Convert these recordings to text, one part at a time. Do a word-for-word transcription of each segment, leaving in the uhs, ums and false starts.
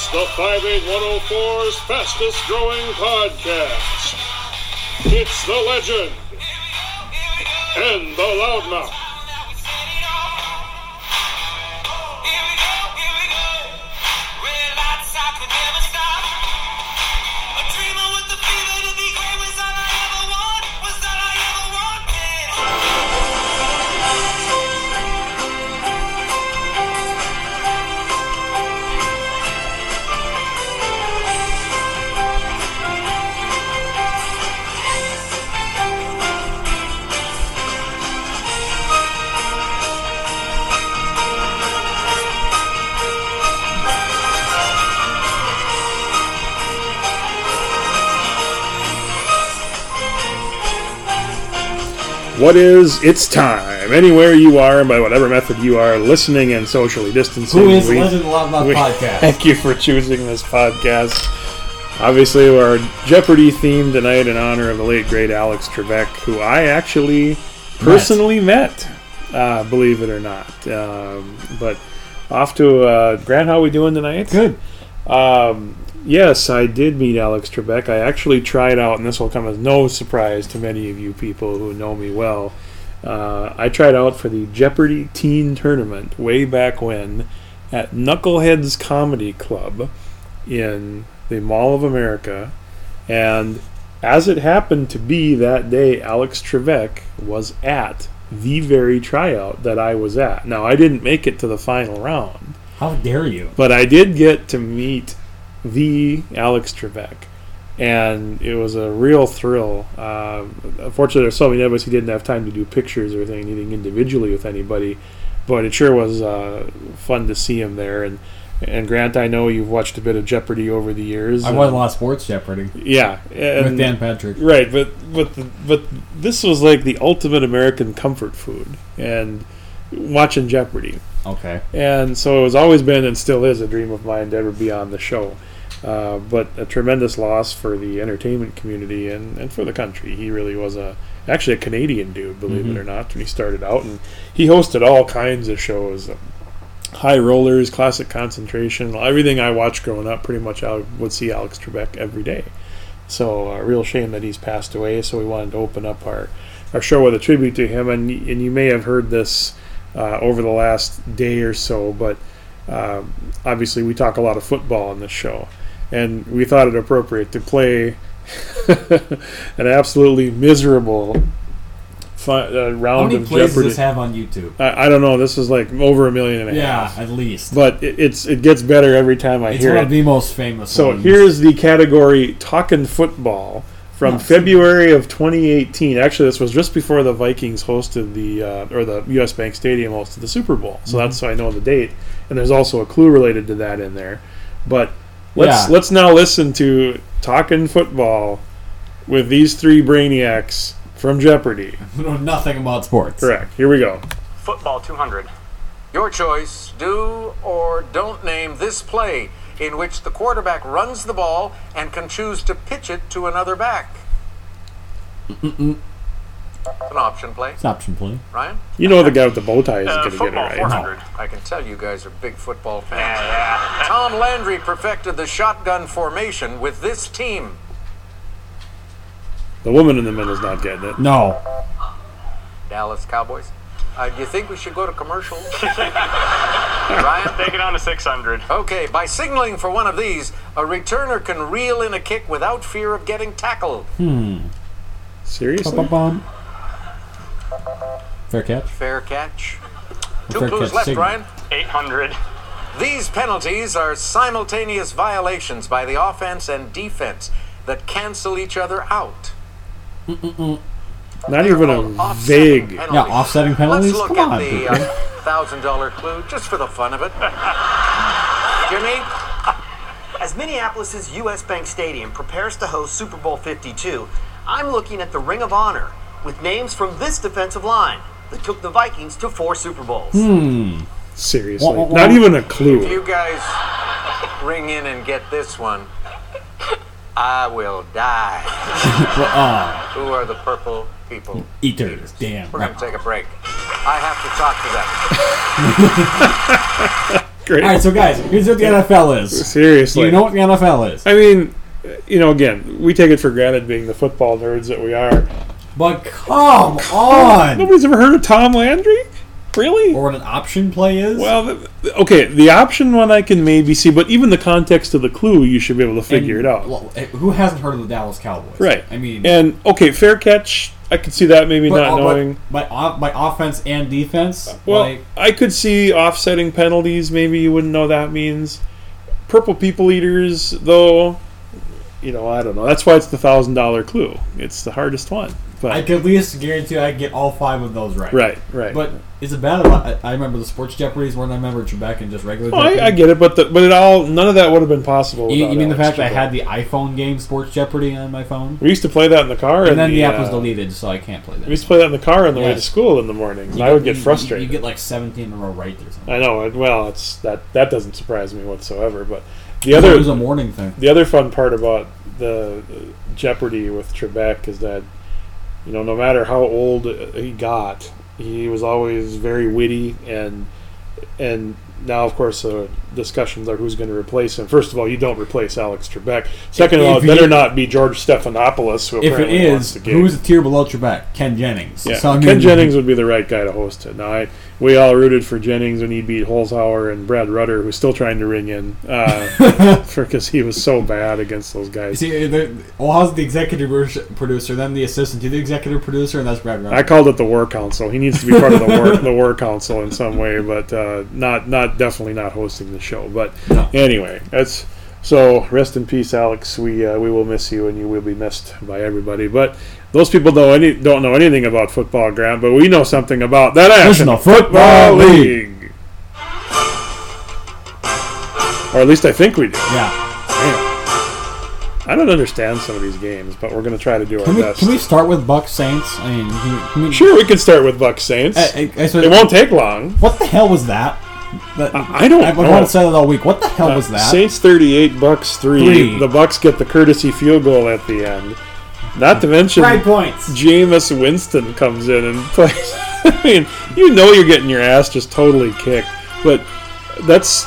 the five eight one oh four's fastest growing podcast. It's the legend and the loudmouth. What is? It's time. Anywhere you are, by whatever method you are, listening and socially distancing. Who is we, Legend Loudmouth Podcast? Thank you for choosing this podcast. Obviously, we're Jeopardy themed tonight in honor of the late great Alex Trebek, who I actually personally met, met uh, believe it or not. Um, but off to uh, Grant, how are we doing tonight? Good. Um, Yes, I did meet Alex Trebek. I actually tried out, and this will come as no surprise to many of you people who know me well. Uh, I tried out for the Jeopardy Teen Tournament way back when at Knuckleheads Comedy Club in the Mall of America. And as it happened to be that day, Alex Trebek was at the very tryout that I was at. Now, I didn't make it to the final round. How dare you? But I did get to meet the Alex Trebek, and it was a real thrill. Uh, unfortunately, there's so many of us who didn't have time to do pictures or anything individually with anybody, but it sure was uh, fun to see him there. And and Grant, I know you've watched a bit of Jeopardy over the years. I watched a lot of sports Jeopardy. Yeah, and, with Dan Patrick. Right, but but the, but this was like the ultimate American comfort food, and watching Jeopardy. Okay. And so it's always been and still is a dream of mine to ever be on the show. Uh, but a tremendous loss for the entertainment community and, and for the country. He really was a actually a Canadian dude, believe mm-hmm. it or not, when he started out. And he hosted all kinds of shows. Um, High Rollers, Classic Concentration, everything I watched growing up, pretty much I would see Alex Trebek every day. So a uh, real shame that he's passed away. So we wanted to open up our, our show with a tribute to him. And, and you may have heard this uh, over the last day or so, but uh, obviously we talk a lot of football on this show. And we thought it appropriate to play an absolutely miserable fun, uh, round How many of plays Jeopardy. does this have on YouTube? I, I don't know. This is like over a million and a yeah, half. Yeah, at least. But it, it's it gets better every time I it's hear it. It's one of the most famous So ones. here's the category Talkin' Football from oh, February of twenty eighteen. Actually, this was just before the Vikings hosted the, uh, or the U S Bank Stadium hosted the Super Bowl. So mm-hmm. that's how I know the date. And there's also a clue related to that in there. But let's yeah. let's now listen to Talkin' Football with these three brainiacs from Jeopardy. Who know nothing about sports. Correct. Here we go. Football two hundred. Your choice. Do or don't name this play in which the quarterback runs the ball and can choose to pitch it to another back. Mm-mm. An option play. It's an option play. Ryan? You know the guy with the bow tie isn't uh, going to get it right. four hundred. No. I can tell you guys are big football fans. Yeah, yeah. Tom Landry perfected the shotgun formation with this team. The woman in the middle is not getting it. No. Dallas Cowboys. Uh, do you think we should go to commercial? Ryan? Take it on to six hundred. Okay, by signaling for one of these, a returner can reel in a kick without fear of getting tackled. Hmm. Seriously? Ba-ba-bum. Fair catch. Fair catch. Two Fair clues catch left, signal. Ryan. eight hundred. These penalties are simultaneous violations by the offense and defense that cancel each other out. Mm-mm-mm. Not even a vague. Yeah, offsetting penalties? Let's look Come at on, the uh, one thousand dollars clue just for the fun of it. Jimmy? As Minneapolis' U S Bank Stadium prepares to host Super Bowl fifty-two, I'm looking at the Ring of Honor with names from this defensive line that took the Vikings to four Super Bowls. Hmm. Seriously. Wah, wah, wah. Not even a clue. If you guys ring in and get this one, I will die. well, uh, Who are the purple people? Eaters. Damn. We're going to take a break. I have to talk to them. great. All right, so guys, here's what the N F L is. Seriously. Do you know what the N F L is? I mean, you know, again, we take it for granted being the football nerds that we are. But come on! Nobody's ever heard of Tom Landry? Really? Or what an option play is? Well, th- th- okay, the option one I can maybe see, but even the context of the clue, you should be able to figure And, it out. well, who hasn't heard of the Dallas Cowboys? Right. I mean, And, okay, fair catch, I could see that maybe but, not uh, knowing. But by, off, by offense and defense, Well, like, I could see offsetting penalties, maybe you wouldn't know that means. Purple People Eaters, though, you know, I don't know. That's why it's the one thousand dollars clue. It's the hardest one. But I could at least guarantee I could get all five of those right. Right, right. But is it bad? I, I remember the sports Jeopardies when I remember Trebek and just regular Oh, Jeopardy. I, I get it, but the, but it all none of that would have been possible. You, without you mean the Alex fact that I Trebek. had the iPhone game Sports Jeopardy on my phone? We used to play that in the car, And then the app uh, was deleted, so I can't play that. We used to play that in the car on the way to Yes. school in the mornings. and You I would get you- frustrated. You, get like seventeen in a row right or something. I know. it- Well, it's that that doesn't surprise me whatsoever. But the It other was a morning thing. the other fun part about the uh, Jeopardy with Trebek is that, you know, no matter how old he got, he was always very witty, and and now of course uh, discussions are who's going to replace him. First of all, you don't replace Alex Trebek. Second of all, If it better he- not be George Stephanopoulos, who If it apparently wants is, the gig. who's a tier below Trebek? Ken Jennings. Yeah, So, I mean, Ken Jennings would be the right guy to host it. Now, I, we all rooted for Jennings when he beat Holzhauer and Brad Rutter, who's still trying to ring in uh, because he was so bad against those You guys. see, the, well, how's the executive producer, then the assistant to the executive producer, and that's Brad Rutter. I called it the War Council. He needs to be part of the War the War Council in some way, but uh, not not definitely not hosting the show. But No. anyway, that's so. Rest in peace, Alex. We uh, we will miss you, and you will be missed by everybody. But those people don't any don't know anything about football, Grant. But we know something about that action. National Football League. Or at least I think we do. Yeah. Man. I don't understand some of these games, but we're going to try to do our Can we, best. can we start with Bucks Saints? I mean, can we, can we, Sure, we can start with Bucks Saints. I, I, I sort it of- won't take long. What the hell was that? That- I- I don't I've know. wanted to say that all week. What the hell Uh, was that? Saints thirty-eight, Bucks three. Three. The Bucks get the courtesy field goal at the end. Not to mention, Five points. Jameis Winston comes in and plays. I mean, you know you're getting your ass just totally kicked. But that's.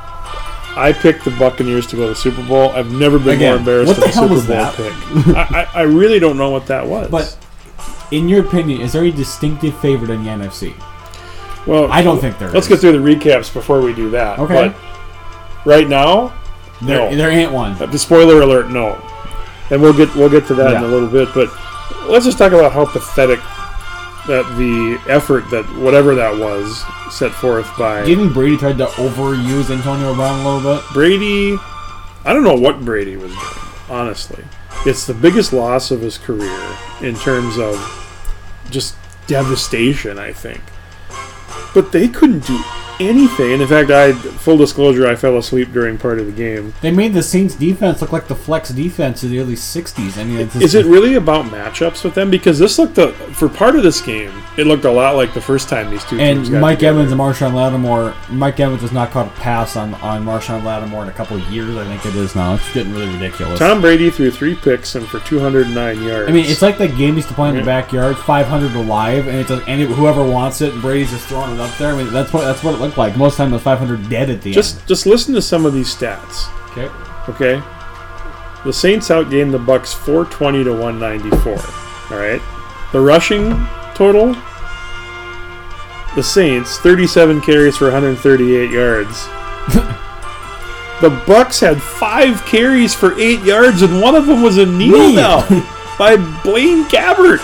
I picked the Buccaneers to go to the Super Bowl. I've never been Again, more embarrassed what than the the hell Super was Bowl that? pick. I, I, I really don't know what that was. But in your opinion, is there a distinctive favorite in the N F C? well, I don't think there Let's is. get through the recaps before we do that. Okay. But right now, There, no. there ain't one. Uh, The spoiler alert, no. And we'll get we'll get to that in Yeah. a little bit, but let's just talk about how pathetic that the effort that whatever that was set forth by Do you think Brady tried to overuse Antonio Brown a little bit? Brady. I don't know what Brady was doing, honestly. It's the biggest loss of his career in terms of just devastation, I think. But they couldn't do anything. And in fact, I full disclosure, I fell asleep during part of the game. They made the Saints defense look like the flex defense of the early sixties. I mean, it's just, Is it really about matchups with them? Because this looked, a, for part of this game, it looked a lot like the first time these two teams And got Mike together. Evans and Marshawn Lattimore. Mike Evans has not caught a pass on, on Marshawn Lattimore in a couple of years. I think it is now. It's getting really ridiculous. Tom Brady threw three picks and for two hundred nine yards. I mean, it's like that game used to play in the Yeah. backyard, five hundred alive, and it's and it, whoever wants it, Brady's just throwing it up there. I mean, that's what that's what it looked like. Most of the time, it was five hundred dead at the just just listen to some of these stats. end. Okay. Okay, the Saints outgained the Bucks four twenty to one ninety-four. All right, the rushing total. The Saints thirty-seven carries for one hundred thirty-eight yards. The Bucks had five carries for eight yards, and one of them was a kneel Knee. down by Blaine Gabbert.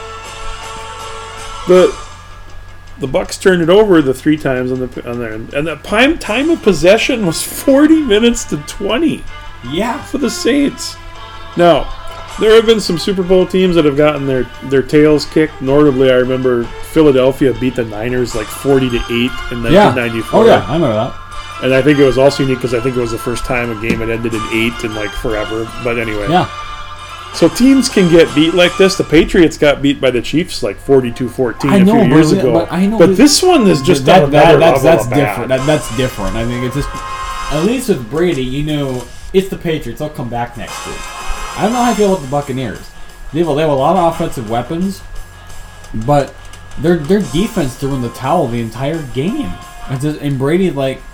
The the Bucks turned it over the three times on the on there, and the time time of possession was forty minutes to twenty Yeah. for the Saints. Now, there have been some Super Bowl teams that have gotten their, their tails kicked. Notably, I remember Philadelphia beat the Niners like forty to eight in Yeah. nineteen ninety-four. Oh yeah, I remember that. And I think it was also unique because I think it was the first time a game had ended in eight in like forever. But anyway. Yeah. So teams can get beat like this. The Patriots got beat by the Chiefs like forty-two fourteen I a know, few but years we- ago. but I know But we- this one is just that, on that, another that's level that's of different. bad. That, that's different. I think it's just at least with Brady, you know, it's the Patriots. They'll come back next week. I don't know how I feel about the Buccaneers. They have, they have a lot of offensive weapons, but their their defense threw in the towel the entire game. It's just, and Brady, like,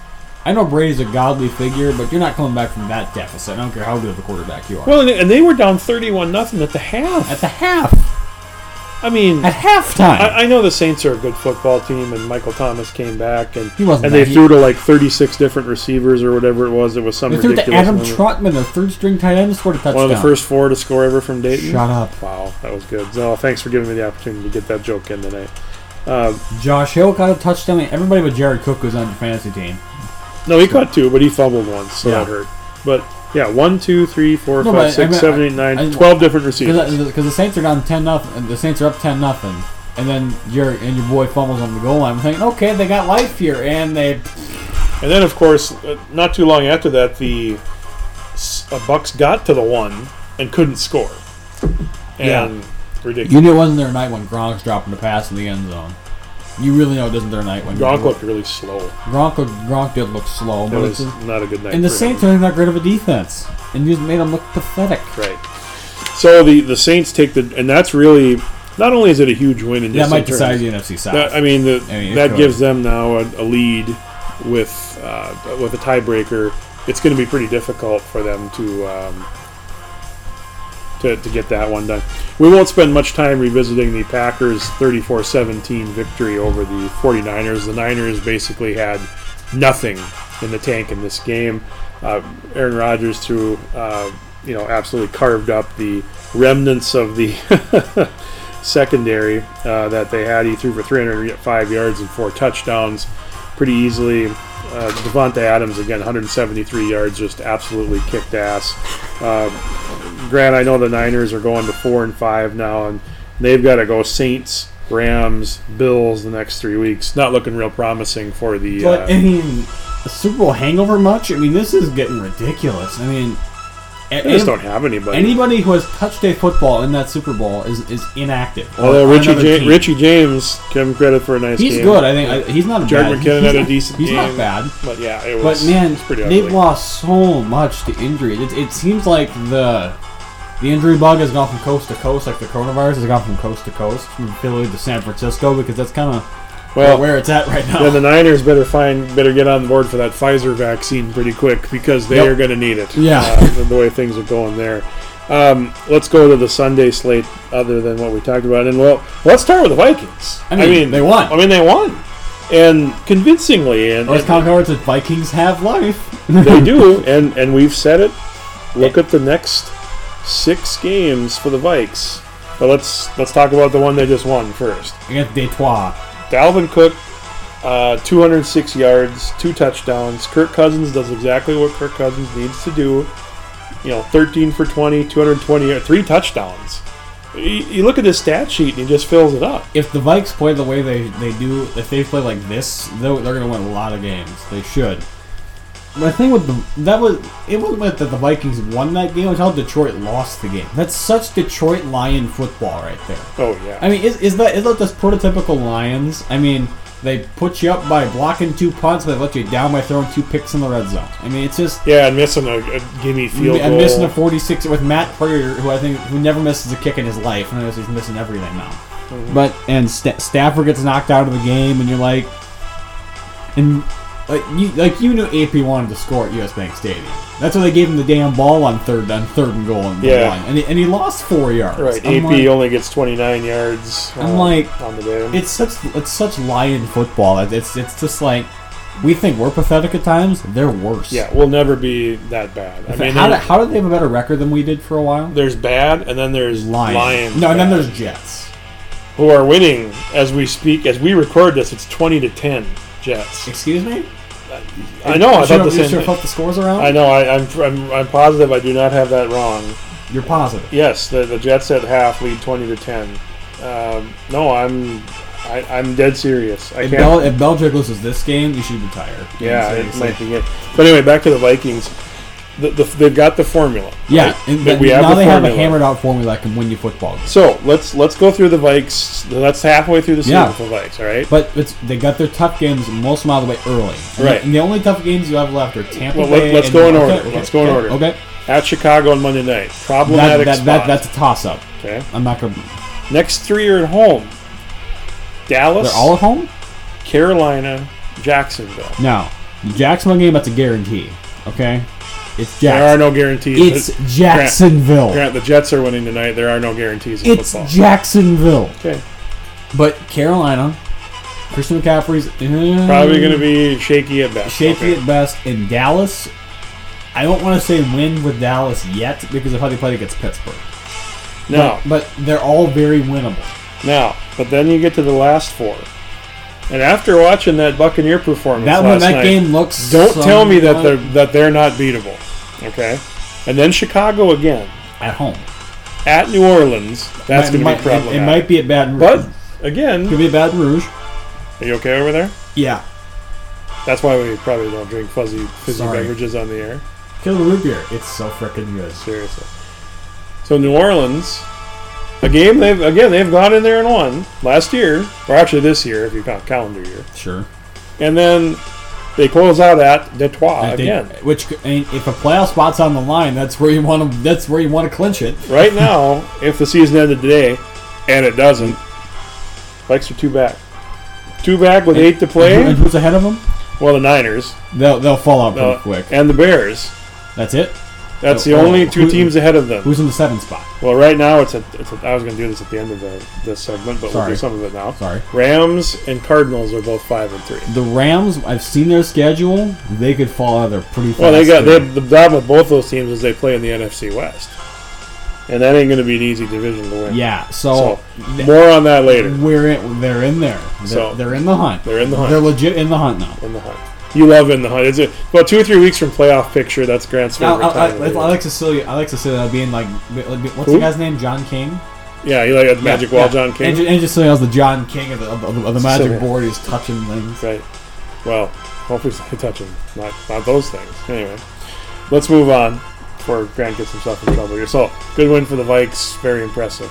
I know Brady's a godly figure, but you're not coming back from that deficit. I don't care how good of a quarterback you are. Well, and they, and they were down thirty-one nothing at the half. At the half. I mean, At halftime. I, I know the Saints are a good football team, and Michael Thomas came back, and He wasn't and they bad. threw to like thirty-six different receivers or whatever it was. It was some They threw to ridiculous Adam number. Trotman, their third-string tight end, scored a touchdown. One of the first four to score ever from Dayton. Shut up. Wow, that was good. So thanks for giving me the opportunity to get that joke in tonight. Um, Josh Hill got a touchdown. Everybody but Jared Cook was on your fantasy team. no, he caught two, but he fumbled once, so Yeah. that hurt. But yeah, one, two, three, four, No, five, but six, I mean, seven, I- eight, nine, I- twelve different receivers. Because the Saints are down ten nothing. The Saints are up ten nothing, and then Jared and your boy fumbles on the goal line. I'm thinking, okay, they got life here, and they. And then, of course, uh, not too long after that, the s- uh, Bucks got to the one and couldn't score. And Yeah. ridiculous. You knew it wasn't their night when Gronk's dropping the pass in the end zone. You really know it isn't their night when Gronk looked really slow. Gronk, looked- Gronk did look slow, It but was it's just, not a good night. and the for Saints him. aren't that great of a defense, and you just made them look pathetic. Right. So the, the Saints take the, and that's really, not only is it a huge win in That just might in terms- decide the N F C South. That, I mean, the, I mean, it that could. gives them now a, a lead with uh, with a tiebreaker. It's going to be pretty difficult for them to, um, to to get that one done. We won't spend much time revisiting the Packers' thirty-four seventeen victory over the 49ers. The Niners basically had nothing in the tank in this game. Uh, Aaron Rodgers threw, uh, you know, absolutely carved up the remnants of the secondary uh, that they had. He threw for three hundred five yards and four touchdowns pretty easily. Uh, Devontae Adams, again, one hundred seventy-three yards, just absolutely kicked ass. Uh, Grant, I know the Niners are going to four and five now, and they've got to go Saints, Rams, Bills the next three weeks. Not looking real promising for the. But, Uh, I mean, a Super Bowl hangover much? I mean, this is getting ridiculous. I mean, they just don't have anybody. anybody who has touched a football in that Super Bowl is, is inactive. or Although on Richie, another ja- team. Richie James, give him credit for a nice He's game. good. I think I, he's not a Jared bad. McKinnon he's had a not- decent He's game. not bad. But yeah, it was, But man, it's pretty they've ugly. lost so much to injury. It, it seems like the the injury bug has gone from coast to coast, like the coronavirus has gone from coast to coast, from Philly to San Francisco, because that's kind of Well, where it's at right now. then the Niners better find better get on board for that Pfizer vaccine pretty quick because they Yep. are going to need it. Yeah. uh, the way things are going there. Um, let's go to the Sunday slate, other than what we talked about, and well, let's start with the Vikings. I mean, they won. I mean, they won, and convincingly, and, As and Concord said, Vikings have life. they do, and and we've said it. Look at the next six games for the Vikes. But let's let's talk about the one they just won first. Against Detroit. Dalvin Cook, uh, two hundred six yards, two touchdowns. Kirk Cousins does exactly what Kirk Cousins needs to do. You know, thirteen for twenty, two hundred twenty yards, three touchdowns. You, you look at his stat sheet and he just fills it up. If the Vikes play the way they, they do, if they play like this, they're, they're going to win a lot of games. They should. But I think with the that was it wasn't that the Vikings won that game. It was how Detroit lost the game. That's such Detroit Lion football right there. Oh yeah. I mean, is, is that is that just prototypical Lions? I mean, they put you up by blocking two punts, they let you down by throwing two picks in the red zone. I mean, it's just yeah, and missing a, a gimme field and goal. missing a forty-six with Matt Prater, who I think who never misses a kick in his life, and I guess he's missing everything now. Mm-hmm. But and St- Stafford gets knocked out of the game, and you're like, and like you like you knew A P wanted to score at U S Bank Stadium. That's why they gave him the damn ball on third on third and goal and Yeah. line, and he, and he lost four yards. Right, I'm A P like- only gets twenty-nine yards. I'm uh, like, on the day. It's such it's such Lion football. It's it's just like we think we're pathetic at times. They're worse. Yeah, we'll never be that bad. I mean, how, there- did, how did they have a better record than we did for a while? there's bad, and then there's Lions. Lions. No, and then bad, there's Jets. who are winning as we speak. As we record this, it's twenty to ten Jets. Excuse me? I know. I You thought the you same should thing. flip the scores around? I know. I, I'm, I'm I'm positive I do not have that wrong. You're positive. Yes, the the Jets at half lead twenty to ten. Um, no, I'm I, I'm dead serious. I If, can't. Bel- if Belichick loses this game, you should retire. yeah, it Seriously. might be it. But anyway, back to the Vikings. The, the, they've got the formula. Yeah, right? and, That we have now the they have a formula. hammered out formula that can win you football games. So let's let's go through the Vikes. That's halfway through the season Yeah. for the Vikes. All right. But it's, they got their tough games most of them out of the way early. And Right. And the only tough games you have left are Tampa Well, Bay. let- let's and- go in okay, order. okay, Let's go in okay, order. Okay. At Chicago on Monday night. That, Problematic that, spot. that, that's a toss up. okay. I'm not going to. Next three are at home. Dallas, They're all at home? Carolina, Jacksonville. No. Jacksonville game, that's a guarantee. Okay? It's There are Jackson. no guarantees. It's Grant- Jacksonville. Grant, the Jets are winning tonight. There are no guarantees in It's football. Jacksonville. Okay. But Carolina, Christian McCaffrey's uh, Probably going to be shaky at best. shaky Okay. at best. In Dallas, I don't want to say win with Dallas yet because of how they played against Pittsburgh. No. But, but they're all very winnable. Now, but then you get to the last four. And after watching that Buccaneer performance That last one, that night, game looks. don't tell me that they're somewhat that they're not beatable. Okay? And then Chicago again. at home. At New Orleans. That's Might- going to might- be problematic. It, it might be at Baton Rouge. But, again, Could be at Baton Rouge. are you okay over there? Yeah. That's why we probably don't drink fuzzy fizzy Sorry. beverages on the air. Kill the root beer. It's so freaking good. Seriously. So New Orleans, a game they've again they've gone in there and won last year, or actually this year if you count calendar year, Sure. and then they close out at Detroit I think- again. which I mean, if a playoff spot's on the line, that's where you want to. That's where you want to clinch it. Right now, if the season ended today, and it doesn't, Vikes are two back, two back with eight to And play. who's ahead of them? Well, the Niners They'll they'll fall out pretty uh, quick. and the Bears. That's it. That's So, the only oh, two who- teams ahead of them. Who's in the seventh spot? Well, right now it's a, it's a. I was going to do this at the end of the this segment, but we'll Sorry. do some of it now. Sorry. Rams and Cardinals are both five and three. The Rams. I've seen their schedule. They could fall out of there pretty fast. Well, they got too. they, the problem with both those teams is they play in the N F C West, and that ain't going to be an easy division to win. Yeah. So, So more on that later. we're in, they're in there. They're, So, they're in the hunt. they're in the hunt. They're legit in the hunt now. In the hunt, you love in the hunt. It's a, about two or three weeks from playoff picture. That's Grant's I, favorite I, I, time. of I the year. like to see. I like to see that being like, what's Who? the guy's name? John King. Yeah, you like a Magic Yeah, Wall, yeah. John King. And, ju- and just so you know, the John King of the, of the, of the magic Similar. board is touching things. Right. Well, hopefully they touch him. Not not those things. Anyway, let's move on before Grant gets himself in trouble here. So, good win for the Vikes. Very impressive.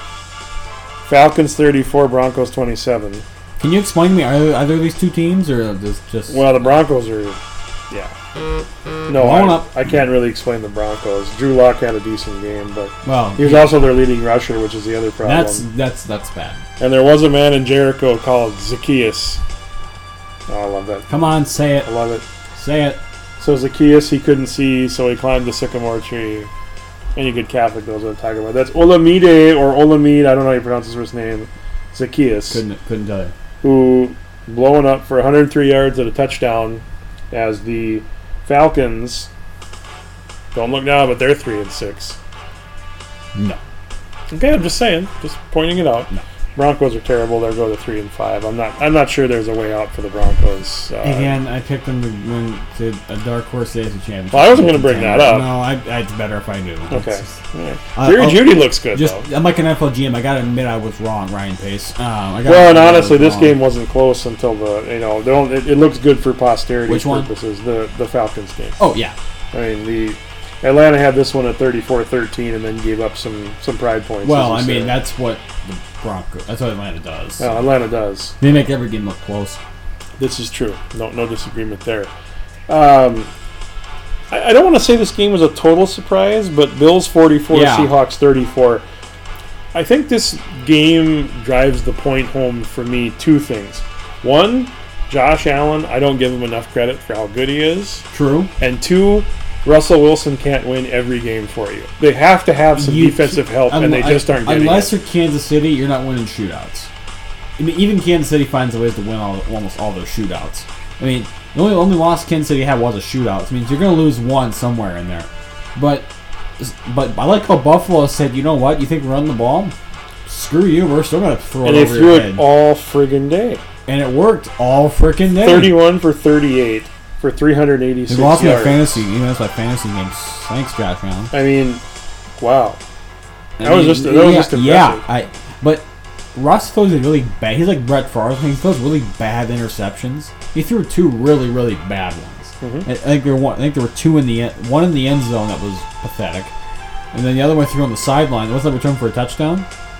Falcons thirty-four, Broncos twenty-seven. Can you explain to me? Are there, are there these two teams or just just? Well, the Broncos are, yeah. No, Blowing I, up. I can't really explain the Broncos. Drew Lock had a decent game, but well, he was also their leading rusher, which is the other problem. that's that's that's bad. And there was a man in Jericho called Zacchaeus. Oh, I love that. Come on, say I it, love it. say it. So Zacchaeus, he couldn't see, so he climbed the sycamore tree. Any good Catholic knows what I'm talking about. That's Olamide or Olamide, I don't know how you pronounce his first name. Zacchaeus, Couldn't couldn't tell you. who blowing up for one hundred three yards at a touchdown as the Falcons, don't look now, but they're three and six. No. Okay, I'm just saying, just pointing it out. No. Broncos are terrible. They'll go to three and five. I'm not. I'm not sure there's a way out for the Broncos. Uh, Again, I picked them to win to a dark horse A F C championship. Well, I wasn't gonna bring that up. No, I, I, it's better if I do. Okay. It's just- Yeah. Uh, Jerry oh, Judy looks good Just, though. I'm like an N F L G M. I gotta admit, I was wrong, Ryan Pace. Um, I gotta Well, and admit I honestly, was this wrong. game wasn't close until the you know they don't, it, it looks good for posterity Which one? purposes. The the Falcons game. Oh yeah, I mean the Atlanta had this one at thirty-four thirteen and then gave up some some pride points. well, as I you mean said. that's what the Broncos. That's what Atlanta does. Well, Atlanta does. They make every game look close. This is true. No no disagreement there. Um, I, I don't want to say this game was a total surprise, but Bills forty-four, Yeah. Seahawks thirty-four. I think this game drives the point home for me. Two things. One, Josh Allen, I don't give him enough credit for how good he is. True. And two, Russell Wilson can't win every game for you. They have to have some You defensive can't- help, and they unli- just aren't getting Unless it. you're Kansas City, you're not winning shootouts. I mean, even Kansas City finds a way to win all, almost all those shootouts. I mean, the only only loss Kansas City had was a shootout. Which means you're going to lose one somewhere in there. But but I like how Buffalo said, you know what? You think we run the ball? Screw you. We're still going to throw And it they over threw your it head. all friggin' day. And it worked all freaking day. thirty-one for thirty-eight for three hundred eighty-six They lost my yards. fantasy. Even that's my fantasy games. Thanks, Josh Allen. I mean, wow. I That was mean, just- that was yeah, just impressive. Yeah, I, but Russ throws a really bad. He's like Brett Favre. He throws really bad interceptions. He threw two really, really bad ones. Mm-hmm. I, I think there were one, I think there were two in the end, one in the end zone that was pathetic, and then the other one threw on the sideline. Was that return for a touchdown?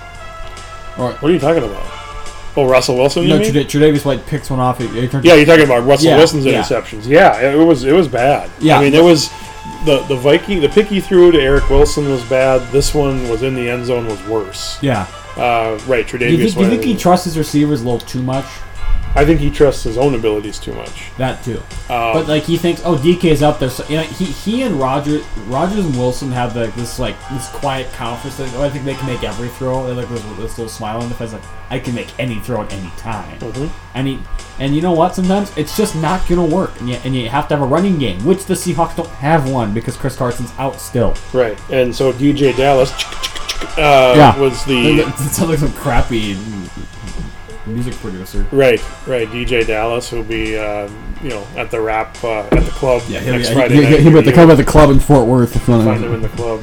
Or What are you talking about? Oh, Russell Wilson, you no, mean? Tredav- Tredavious White picks one off. He, he turned Yeah, you're talking about Russell Yeah, Wilson's yeah. interceptions. Yeah, it was it was bad. Yeah. I mean, it was the the Viking the pick he threw to Eric Wilson was bad. This one was in the end zone was worse. yeah. Uh, right, Do you, Tre'Davious think, do you think White. he trusts his receivers a little too much? I think he trusts his own abilities too much. That too. Um, but like he thinks, oh, D K's up there. So you know, he he and Roger, Rogers and Wilson have like this like this quiet confidence. That, oh, I think they can make every throw. They're like this, this little smile on the face, like I can make any throw at any time. Mm-hmm. And he, and you know what? Sometimes it's just not gonna work, and you, and you have to have a running game, which the Seahawks don't have one because Chris Carson's out still. Right, and so D J Dallas uh, yeah. was the It sounds like some crappy music producer. right, right. D J Dallas will be, uh, you know, at the rap uh, at the club Yeah, he'll, next yeah, Friday he, night. he, he, at the You club at the club in Fort Worth. If you want find him in the club.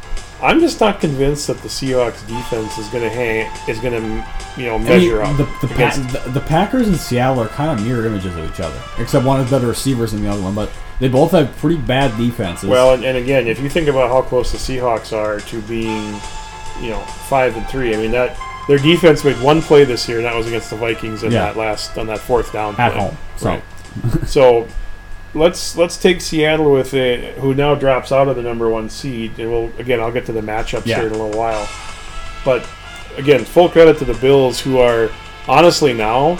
I'm just not convinced that the Seahawks defense is going to hang is going to you know measure I mean, up. The, the, against- pa- the, the Packers and Seattle are kind of mirror images of each other, except one has better receivers than the other one. But they both have pretty bad defenses. Well, and, and again, if you think about how close the Seahawks are to being, you know, five and three, I mean that their defense made one play this year, and that was against the Vikings in Yeah. that last on that fourth down at play. home. So Right. So let's let's take Seattle with it, who now drops out of the number one seed, and we'll again I'll get to the matchups Yeah. here in a little while. But again, full credit to the Bills, who are honestly now,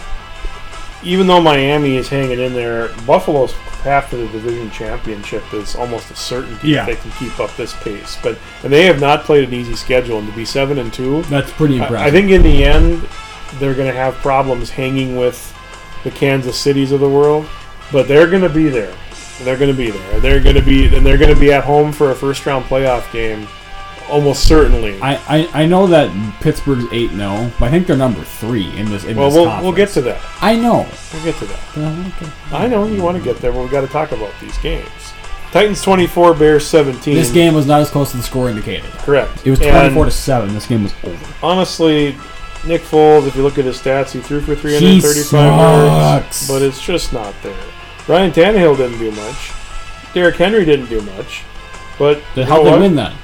even though Miami is hanging in there, Buffalo's path to the division championship is almost a certainty Yeah. if they can keep up this pace. But and they have not played an easy schedule, and to be seven and two, that's pretty impressive. I, I think in the end they're going to have problems hanging with the Kansas Cities of the world, but they're going to be there. They're going to be there. They're going to be, and they're going to be at home for a first round playoff game, almost certainly. I, I, I know that Pittsburgh's eight and oh, but I think they're number three in this. In well, this we'll conference. we'll get to that. I know. We'll get to that. Uh, okay. I know you want to get there, but we've got to talk about these games. Titans twenty-four, Bears seventeen. This game was not as close as the score indicated. Correct. It was And twenty-four to seven. This game was over. honestly, Nick Foles, if you look at his stats, he threw for three He hundred thirty-five yards, sucks. but it's just not there. Ryan Tannehill didn't do much. Derrick Henry didn't do much. But Then you how'd know they what? win then?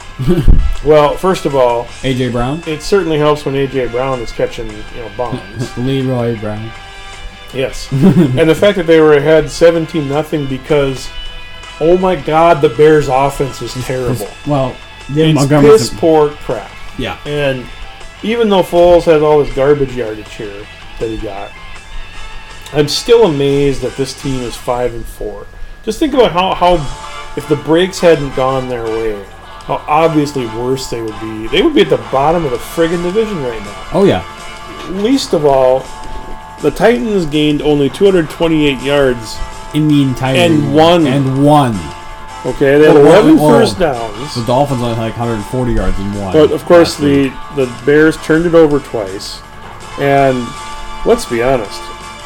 Well, first of all, A J Brown, it certainly helps when A J Brown is catching, you know, bombs. Leroy Brown. Yes. And the fact that they were ahead seventeen nothing because, oh my God, the Bears' offense is terrible. Well, David It's Montgomery's piss poor crap. yeah. And even though Foles has all his garbage yardage here that he got, I'm still amazed that this team is five and four. Just think about how, how if the breaks hadn't gone their way, how obviously worse they would be. They would be at the bottom of the friggin' division right now. Oh yeah. Least of all, the Titans gained only two hundred twenty-eight yards. In the entire And won. and one. Okay, they had Oh, eleven oh, first oh. downs. The Dolphins only had like one hundred forty yards and one. But of course, last week. the the Bears turned it over twice, and let's be honest,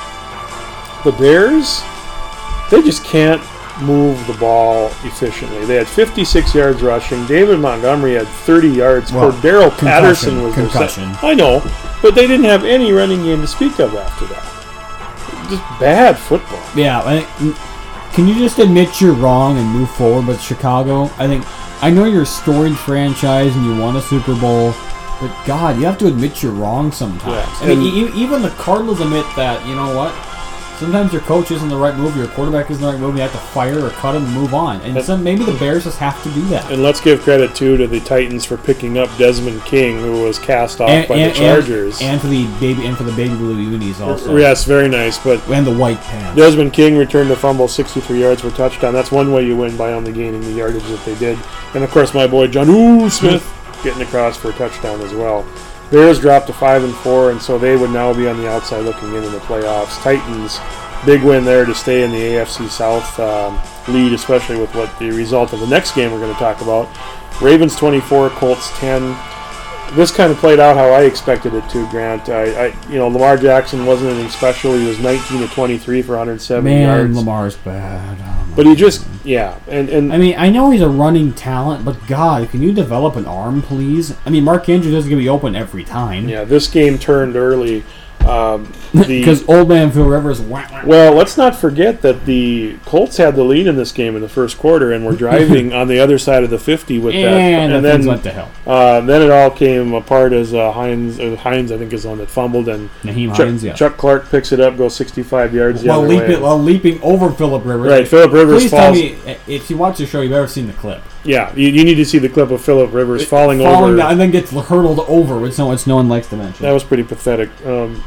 the Bears, they just can't move the ball efficiently. They had fifty-six yards rushing. David Montgomery had thirty yards. Well, Cordero concussion, Patterson was their concussion. set- I know, but they didn't have any running game to speak of after that. Just bad football. Yeah, I think, can you just admit you're wrong and move forward with Chicago? I think I know you're a storied franchise and you won a Super Bowl, but God, you have to admit you're wrong sometimes. Yeah, I mean, and- e- even the Cardinals admit that. You know what? Sometimes your coach isn't the right move, your quarterback isn't the right move. You have to fire or cut him and move on. And And- some maybe the Bears just have to do that. And let's give credit too to the Titans for picking up Desmond King, who was cast off And, by and, the Chargers. and, and for the baby and for the baby blue unis also. Yes, very nice. But And the white pants. Desmond King returned a fumble, sixty-three yards for a touchdown. That's one way you win, by only gaining the yardage that they did. And of course, my boy Jonnu Smith getting across for a touchdown as well. Bears dropped to five and four, and so they would now be on the outside looking into the playoffs. Titans, big win there to stay in the A F C South um, lead, especially with what the result of the next game we're going to talk about. Ravens twenty-four, Colts ten. This kind of played out how I expected it to, Grant. I, I, you know, Lamar Jackson wasn't anything special. He was nineteen to twenty-three for one hundred seventy Man, yards. Lamar's bad. Oh, my But he just, yeah, and and I mean, I know he's a running talent, but God, can you develop an arm, please? I mean, Mark Andrews isn't going to be open every time. yeah, this game turned early. Um, the Because old man Phil Rivers. Wah, wah. well, let's not forget that the Colts had the lead in this game in the first quarter, and were driving on the other side of the fifty with that, and, and then things then went to hell. uh, then it all came apart as uh, Hines, uh, Hines, I think, is the one that fumbled, and Naheem Chuck, Hines, yeah. Chuck Clark picks it up, goes sixty-five yards the While other leaping, way. while leaping over Philip Rivers. Right, Philip Rivers Please falls. tell me, if you watch the show, you've ever seen the clip. Yeah, you, you need to see the clip of Philip Rivers falling, Falling over. down and then gets hurtled over, which no, which no one likes to mention. That was pretty pathetic. Um,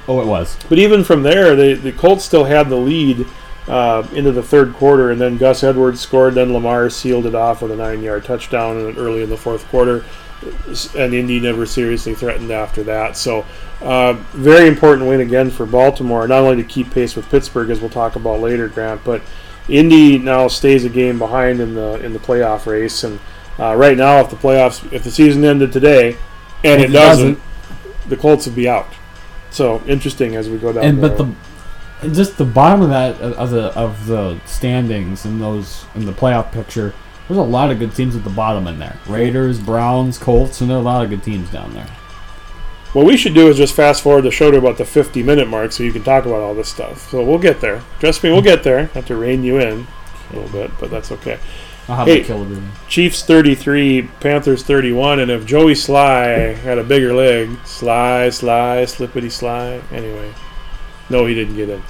Oh, it was. But even from there, they, the Colts still had the lead uh, into the third quarter, and then Gus Edwards scored. Then Lamar sealed it off with a nine-yard touchdown early in the fourth quarter, and Indy never seriously threatened after that. So, uh, very important win again for Baltimore, not only to keep pace with Pittsburgh, as we'll talk about later, Grant, but Indy now stays a game behind in the in the playoff race. And uh, right now, if the playoffs, if the season ended today, and If it it doesn't, doesn't, the Colts would be out. So interesting as we go down. And the but road. the just the bottom of that of the of the standings in those in the playoff picture, there's a lot of good teams at the bottom in there. Raiders, Browns, Colts, and there are a lot of good teams down there. What we should do is just fast forward the show to about the fifty minute mark so you can talk about all this stuff. So we'll get there. Trust me, we'll get there. Have to rein you in a little bit, but that's okay. I'll have Hey. to kill everything. Chiefs thirty-three, Panthers thirty-one, and if Joey Sly had a bigger leg, Sly, Sly, slippity Sly. Anyway, no, he didn't get in,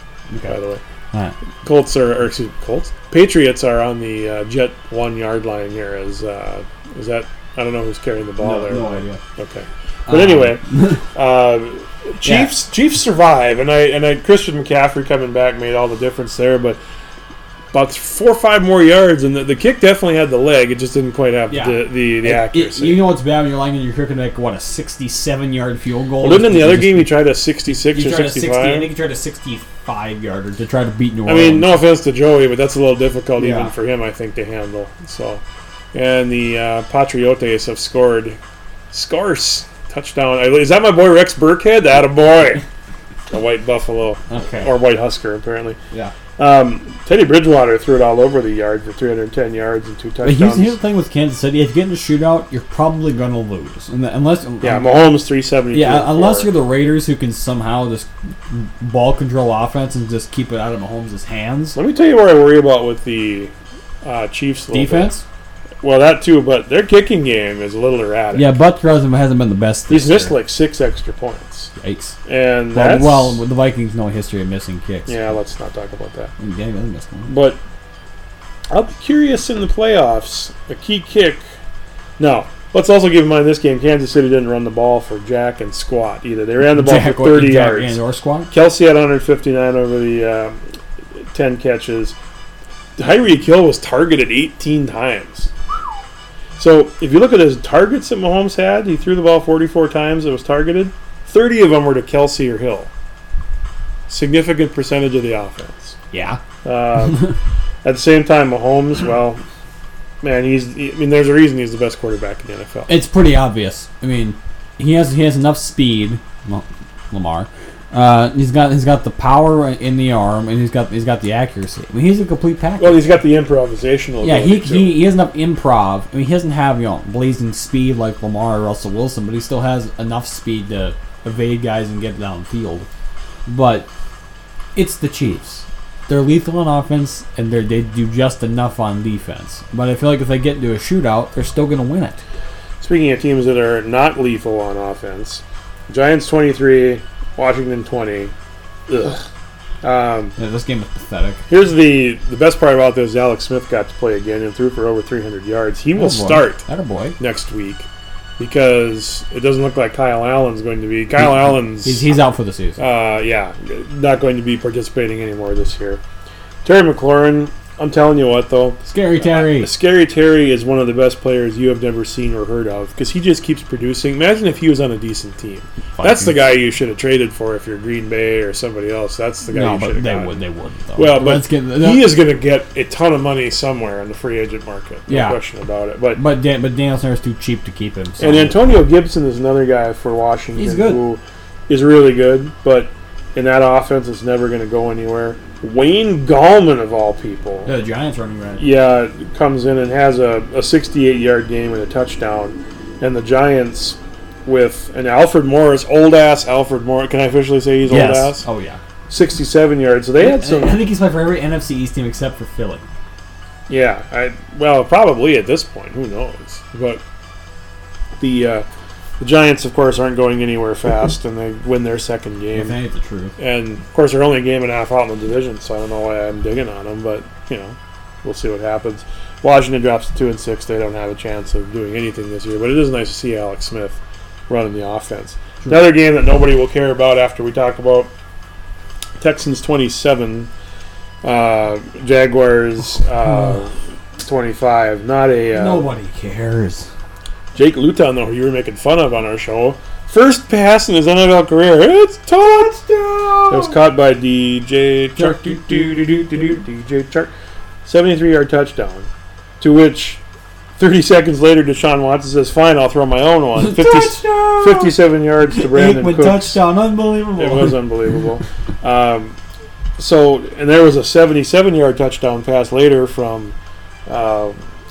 by the way. All right. Colts are, or excuse me, Colts? Patriots are on the uh, Jet one yard line here. As, uh, is that, I don't know who's carrying the ball No, there. no idea. Okay. But Um, anyway, uh, Chiefs Chiefs survive, and I and I Christian McCaffrey coming back made all the difference there. But about four or five more yards, and the, the kick definitely had the leg. It just didn't quite have Yeah. the the, the It- accuracy. It, you know what's bad when you're lying and you're cooking like what a sixty-seven yard field goal. well, didn't in the You other just- game he tried a sixty-six he or tried a sixty. I sixty-five? think he tried a sixty-five yarder to try to beat New I Orleans. mean, no offense to Joey, but that's a little difficult Yeah. even for him, I think, to handle. So, and the uh, Patriotes have scored. Scores touchdown. Is that my boy Rex Burkhead? That a boy. A white Buffalo. Okay. Or white Husker, apparently. Yeah. Um, Teddy Bridgewater threw it all over the yard for three hundred ten yards and two But here's, touchdowns. here's the thing with Kansas City: if you get in a shootout, you're probably gonna lose, and the, unless Yeah, Mahomes three seventy. yeah, unless you're the Raiders who can somehow just ball control offense and just keep it out of Mahomes' hands. Let me tell you what I worry about with the uh, Chiefs. a little Defense, bit. Well, that too, but their kicking game is a little erratic. yeah, Butker hasn't hasn't been the best. He's this missed year. like six extra points, Yikes. and Well, that's well, the Vikings no history of missing kicks. yeah. Let's not talk about that. Yeah, he hasn't missed one. But I'll be curious in the playoffs. A key kick. No, let's also keep in mind this game. Kansas City didn't run the ball for jack and squat either. They ran the ball Jack, for thirty Jack yards. and or squad. Kelsey had one hundred fifty-nine over the uh, ten catches. Tyreek Hill was targeted eighteen times. So if you look at his targets that Mahomes had, he threw the ball forty-four times. It was targeted. thirty of them were to Kelsey or Hill. Significant percentage of the offense. Yeah. Um, at the same time, Mahomes, well, man, he's. I mean, there's a reason he's the best quarterback in the N F L. It's pretty obvious. I mean, he has he has enough speed, well, Lamar. Uh, he's got he's got the power in the arm, and he's got he's got the accuracy. I mean, he's a complete package. Well, he's got the improvisational. yeah, he, ability, too. he he has enough improv. I mean, he doesn't have you know blazing speed like Lamar or Russell Wilson, but he still has enough speed to evade guys and get downfield. But it's the Chiefs. They're lethal on offense, and they they do just enough on defense. But I feel like if they get into a shootout, they're still going to win it. Speaking of teams that are not lethal on offense, Giants twenty-three, Washington twenty. Ugh. Um, Yeah, this game is pathetic. here's the the best part about this: Alex Smith got to play again and threw for over three hundred yards. He will Attaboy. start Attaboy. next week because it doesn't look like Kyle Allen's going to be. Kyle Allen's He's, he's out for the season. uh, yeah, not going to be participating anymore this year. Terry McLaurin, I'm telling you what though. Scary Terry. Scary Terry is one of the best players you have never seen or heard of because he just keeps producing. Imagine if he was on a decent team. That's the guy you should have traded for if you're Green Bay or somebody else. That's the guy No, you should but have they gotten. would. They wouldn't. Though. Well, but Let's get, he is going to get a ton of money somewhere in the free agent market. No Yeah. question about it. But But Dan, but Daniel Snyder's too cheap to keep him. So. and Antonio Gibson is another guy for Washington He's good. who is really good, but in that offense, it's never going to go anywhere. Wayne Gallman, of all people, yeah, the Giants running right. yeah, comes in and has a, a sixty-eight yard game and a touchdown. And the Giants with an Alfred Morris, old-ass Alfred Morris. Can I officially say he's Yes. old-ass? Oh yeah. sixty-seven yards. So they had some... I think he's my favorite N F C East team except for Philly. Yeah, I well, probably at this point. Who knows? But the uh, the Giants, of course, aren't going anywhere fast, and they win their second If game. that ain't the truth. And of course, they're only a game and a half out in the division, so I don't know why I'm digging on them. But you know, we'll see what happens. Washington drops to two and six. They don't have a chance of doing anything this year. But it is nice to see Alex Smith running the offense. Another game that nobody will care about after we talk about Texans twenty-seven, uh, Jaguars uh, twenty-five. Not a uh, Nobody cares. Jake Luton, though, who you were making fun of on our show. First pass in his N F L career. It's touchdown! It was caught by D J Chark. Do, do, do, do, do, do, D J Chark. seventy-three-yard touchdown. To which, thirty seconds later, Deshaun Watson says, fine, I'll throw my own one. fifty, fifty-seven yards to Brandon Aikman Cooks. touchdown. Unbelievable. It was unbelievable. um, so, and there was a seventy-seven-yard touchdown pass later from uh,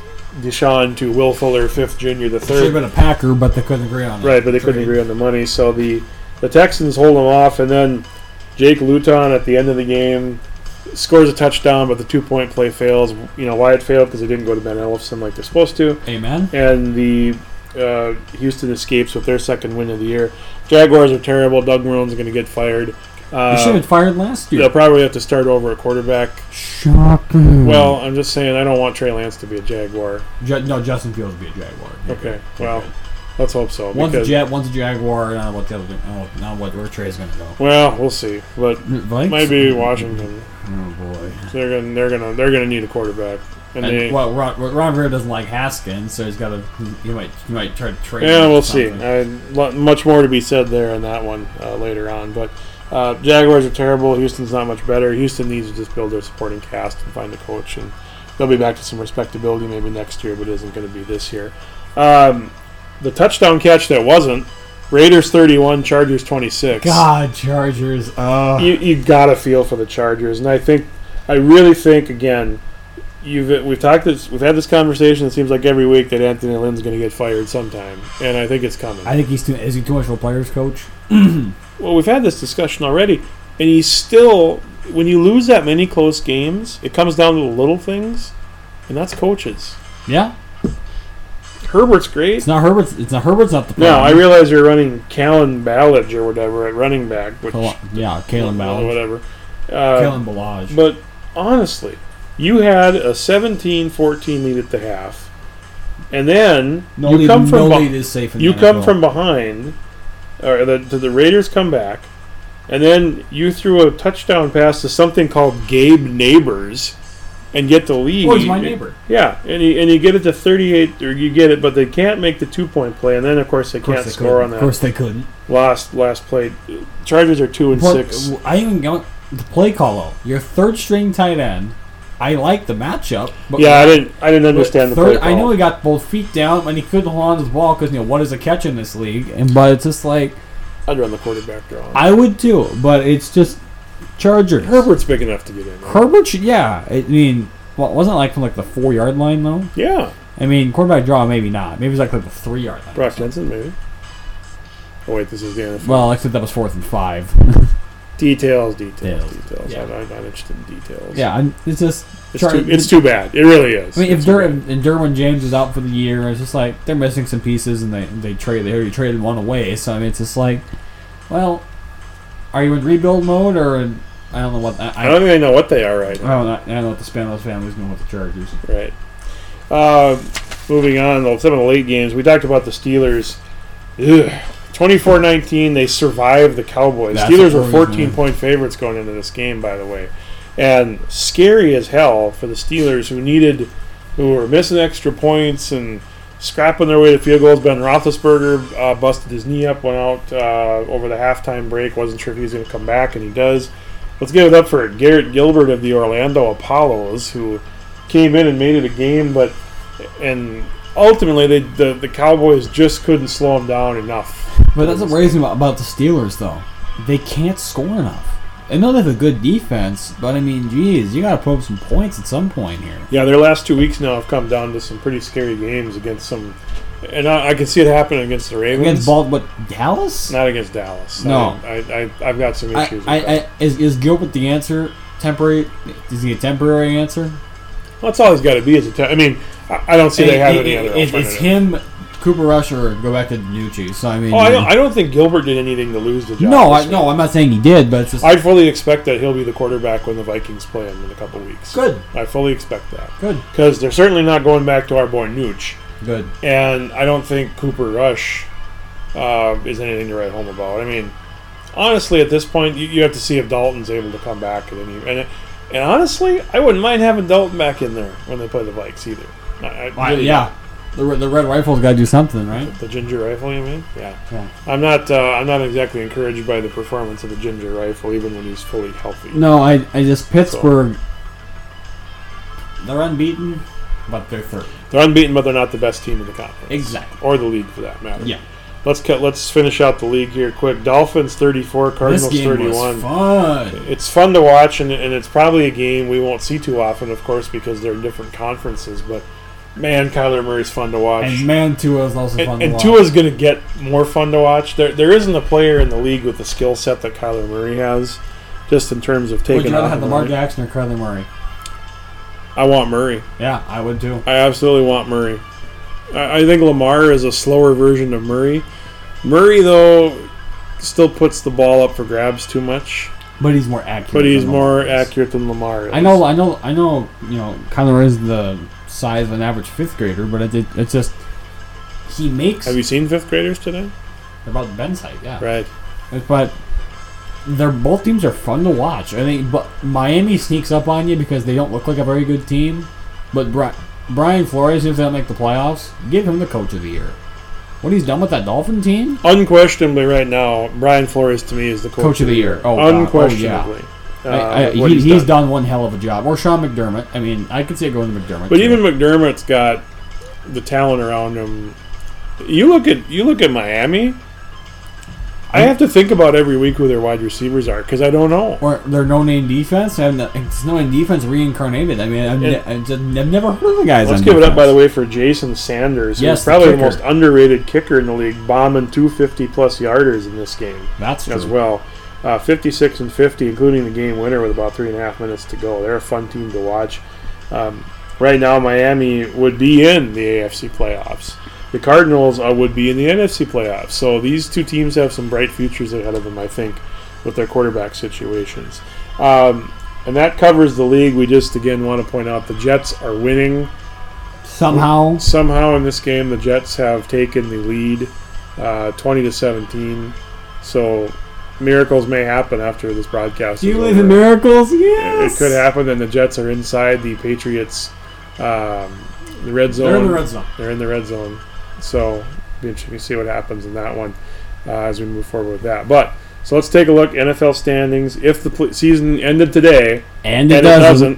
Deshaun to Will Fuller, fifth junior, the Should third. have been a Packer, but they couldn't agree on it. Right, but they couldn't agree on the money. So the, the Texans hold them off, and then Jake Luton at the end of the game scores a touchdown, but the two-point play fails. You know why it failed? Because they didn't go to Ben Ellefson like they're supposed to. Amen. And the uh, Houston escapes with their second win of the year. Jaguars are terrible. Doug Marone's going to get fired. Uh, They should have been fired last year. They'll probably have to start over at quarterback. Shocking. Well, I'm just saying I don't want Trey Lance to be a Jaguar. Ju- no, Justin Fields will be a Jaguar. You're Okay, good. well, You're good. let's hope so. One's a because- Jet, one's a Jaguar. I don't know what the other. Oh, not what where Trey's going to go. Well, we'll see, but Vikes? maybe Washington. Oh boy. They're gonna, they're gonna, they're gonna need a quarterback. And, And they, well, Ron, Ron Rivera doesn't like Haskins, so he's got to. He might. He might try to trade. yeah, him we'll or see. something. I, lo- much more to be said there in that one uh, later on. But uh, Jaguars are terrible. Houston's not much better. Houston needs to just build their supporting cast and find a coach, and they'll be back to some respectability maybe next year, but it isn't going to be this year. Um, the touchdown catch that wasn't Raiders thirty-one, Chargers twenty-six. God, Chargers. Uh, You you gotta feel for the Chargers, and I think, I really think again. You've we've talked this we've had this conversation. It seems like every week that Anthony Lynn's going to get fired sometime, and I think it's coming. I think he's too. Is he too much of a players coach? Well, we've had this discussion already, and he's still. When you lose that many close games, it comes down to the little things, and that's coaches. Yeah. Herbert's great. It's not Herbert's. It's not Herbert's. Not the No, problem. I realize you're running Callan Ballage or whatever at running back, which Kal- yeah, Kalen or Ballage. whatever. Uh, Kalen Ballage. But honestly, you had a seventeen fourteen lead at the half, and then no you lead, come from no beh- lead is safe in you the come N F L. from behind, or the, the Raiders come back, and then you threw a touchdown pass to something called Gabe Neighbors, and get the lead. Oh, he's my neighbor. Yeah, and you, and you get it to thirty-eight, or you get it, but they can't make the two point play, and then of course they Of course can't they score couldn't. on that Of course they couldn't. last last play. Chargers are two and But six. I even go the play call though. Your third string tight end. I like the matchup. But Yeah, I didn't I didn't but understand the third, play I know call. he got both feet down and he couldn't hold on to the ball because you know what is a catch in this league. And but it's just like I'd run the quarterback draw. I would too. But it's just Chargers. Herbert's big enough to get in. Right? Herbert should, yeah. I mean, well, it wasn't like from like the four yard line though. Yeah, I mean, quarterback draw maybe not. Maybe it was like, like the three yard line. Brock Jensen maybe. Oh wait, this is the N F L. Well, except that was fourth and five. details, details, Details. details. Yeah. I'm, I'm not interested in details. yeah, I'm, it's just. it's Char- too, it's too bad. It really is. I mean, if It's too Dur- bad. and Derwin James is out for the year, it's just like they're missing some pieces, and they they trade they already traded one away. So I mean, it's just like, well, are you in rebuild mode or in, I don't know what I, I don't even know what they are right I now. don't know, I don't know what the Spanos family's doing with the Chargers. Right. Uh, moving on, though, some of the late games. We talked about the Steelers. twenty-four nineteen, they survived the Cowboys. That's Steelers what were worries me. fourteen-point favorites going into this game, by the way. And scary as hell for the Steelers, who needed, who were missing extra points and scrapping their way to field goals. Ben Roethlisberger uh, busted his knee up, went out uh, over the halftime break. Wasn't sure if he was going to come back, and he does. Let's give it up for Garrett Gilbert of the Orlando Apollos, who came in and made it a game, but and ultimately they, the the Cowboys just couldn't slow them down enough. But that's what worries me about, about the Steelers, though. They can't score enough. I know they have a good defense, but I mean, geez, you got to put up some points at some point here. Yeah, their last two weeks now have come down to some pretty scary games against some, and I, I can see it happening against the Ravens. Against Bald, what Dallas? Not against Dallas. No. I, I, I I've got some I, issues. I, with that. I, is is Gilbert the answer? Temporary? Is he a temporary answer? Well, that's all he's got to be. Is a te- I mean, I, I don't see they have It- any it- other. it- It's alternative. him, Cooper Rush, or go back to Danucci. So I mean, Oh, I don't, I don't think Gilbert did anything to lose the job. no, I, this no, week. I'm not saying he did, but it's just I fully expect that he'll be the quarterback when the Vikings play him in a couple weeks. good, I fully expect that. good, Because they're certainly not going back to our boy Nooch. good. And I don't think Cooper Rush uh, is anything to write home about. I mean, honestly, at this point, you, you have to see if Dalton's able to come back at any. And and honestly, I wouldn't mind having Dalton back in there when they play the Vikes either. I, I Why, really yeah, the the red rifle's got to do something, right? The ginger rifle, you mean? Yeah. Yeah. I'm not. Uh, I'm not exactly encouraged by the performance of the ginger rifle, even when he's fully healthy. No, I I just Pittsburgh. So. They're unbeaten, but they're third. They're unbeaten, but they're not the best team in the conference. Exactly. Or the league, for that matter. Yeah. Let's cut, let's finish out the league here quick. Dolphins thirty-four, Cardinals this game thirty-one. Was fun. It's fun to watch, and, and it's probably a game we won't see too often, of course, because they're in different conferences. But man, Kyler Murray's fun to watch. And man, Tua is also and, fun to and watch. And Tua's going to get more fun to watch. There, there isn't a player in the league with the skill set that Kyler Murray has, just in terms of taking. Would you rather off have Lamar Murray. Jackson or Kyler Murray? I want Murray. Yeah, I would too. I absolutely want Murray. I, I think Lamar is a slower version of Murray. Murray, though, still puts the ball up for grabs too much. But he's more accurate. But he's than more Lamar is. accurate than Lamar is. I know, I know, I know. You know, Kyler is the size of an average fifth grader, but it, it, it's just he makes. Have you seen fifth graders today? About Ben's height, yeah. Right. But they're both teams are fun to watch. I think, but Miami sneaks up on you because they don't look like a very good team. But Bri- Brian Flores, if they don't make the playoffs, give him the coach of the year. What he's done with that Dolphin team? Unquestionably, right now, Brian Flores to me is the coach, coach of the year. Oh, unquestionably. Oh, yeah. uh, I, I, he, he's, he's done. done one hell of a job. Or Sean McDermott. I mean, I could see it going to McDermott. But too. even McDermott's got the talent around him. You look at you look at Miami. I have to think about every week who their wide receivers are because I don't know. Or their no-name defense. I have it's no-name defense reincarnated. I mean, I've, ne- I've, just, I've never heard of the guys. Let's on give defense. it up, by the way, for Jason Sanders, yes, who's probably the, the most underrated kicker in the league, bombing two fifty-plus yarders in this game. That's true. As well. Uh, fifty-six and fifty, including the game winner with about three and a half minutes to go. They're a fun team to watch. Um, right now, Miami would be in the A F C playoffs. The Cardinals uh, would be in the N F C playoffs. So these two teams have some bright futures ahead of them, I think, with their quarterback situations. Um, and that covers the league. We just, again, want to point out the Jets are winning. Somehow. Somehow in this game, the Jets have taken the lead uh, twenty to seventeen. So miracles may happen after this broadcast. Do you is believe over. in miracles? Yes. It could happen, and the Jets are inside the Patriots' um, the red zone. They're in the red zone. They're in the red zone. So it'll be interesting to see what happens in that one uh, as we move forward with that. But so let's take a look N F L standings. If the pl- season ended today, and it, and doesn't. it doesn't,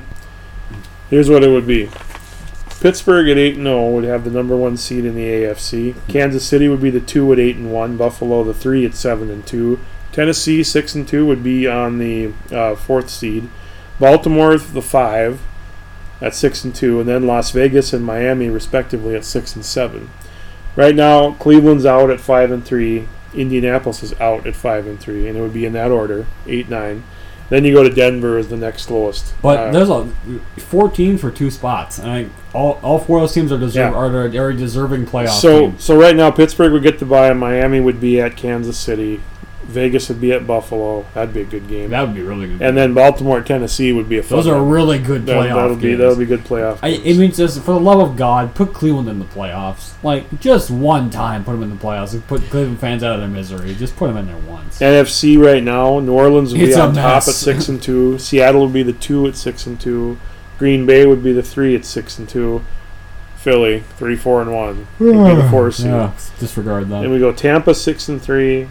here's what it would be. Pittsburgh at eight and zero would have the number one seed in the A F C. Kansas City would be the two at eight and one. Buffalo the three at seven and two. Tennessee six and two would be on the uh, fourth seed. Baltimore the five at six and two, and then Las Vegas and Miami respectively at six and seven. Right now, Cleveland's out at five and three. Indianapolis is out at five and three, and it would be in that order, eight nine. Then you go to Denver as the next lowest. But uh, there's a fourteen for two spots, and I, all all four of those teams are deserve Yeah. are very deserving playoff So teams. so right now, Pittsburgh would get the bye, and Miami would be at Kansas City. Vegas would be at Buffalo. That'd be a good game. That would be really good. And then Baltimore, Tennessee would be a fun those are one. really good That, playoff that'll be games. that'll be good playoff. I, games. it means just for the love of God, put Cleveland in the playoffs. Like just one time, put them in the playoffs and put Cleveland fans out of their misery. Just put them in there once. N F C right now, New Orleans would It's be a on top mess. at six and two. Seattle would be the two at six and two. Green Bay would be the three at six and two. Philly three four and one would be the four seed. Yeah, disregard that. Then we go Tampa six and three.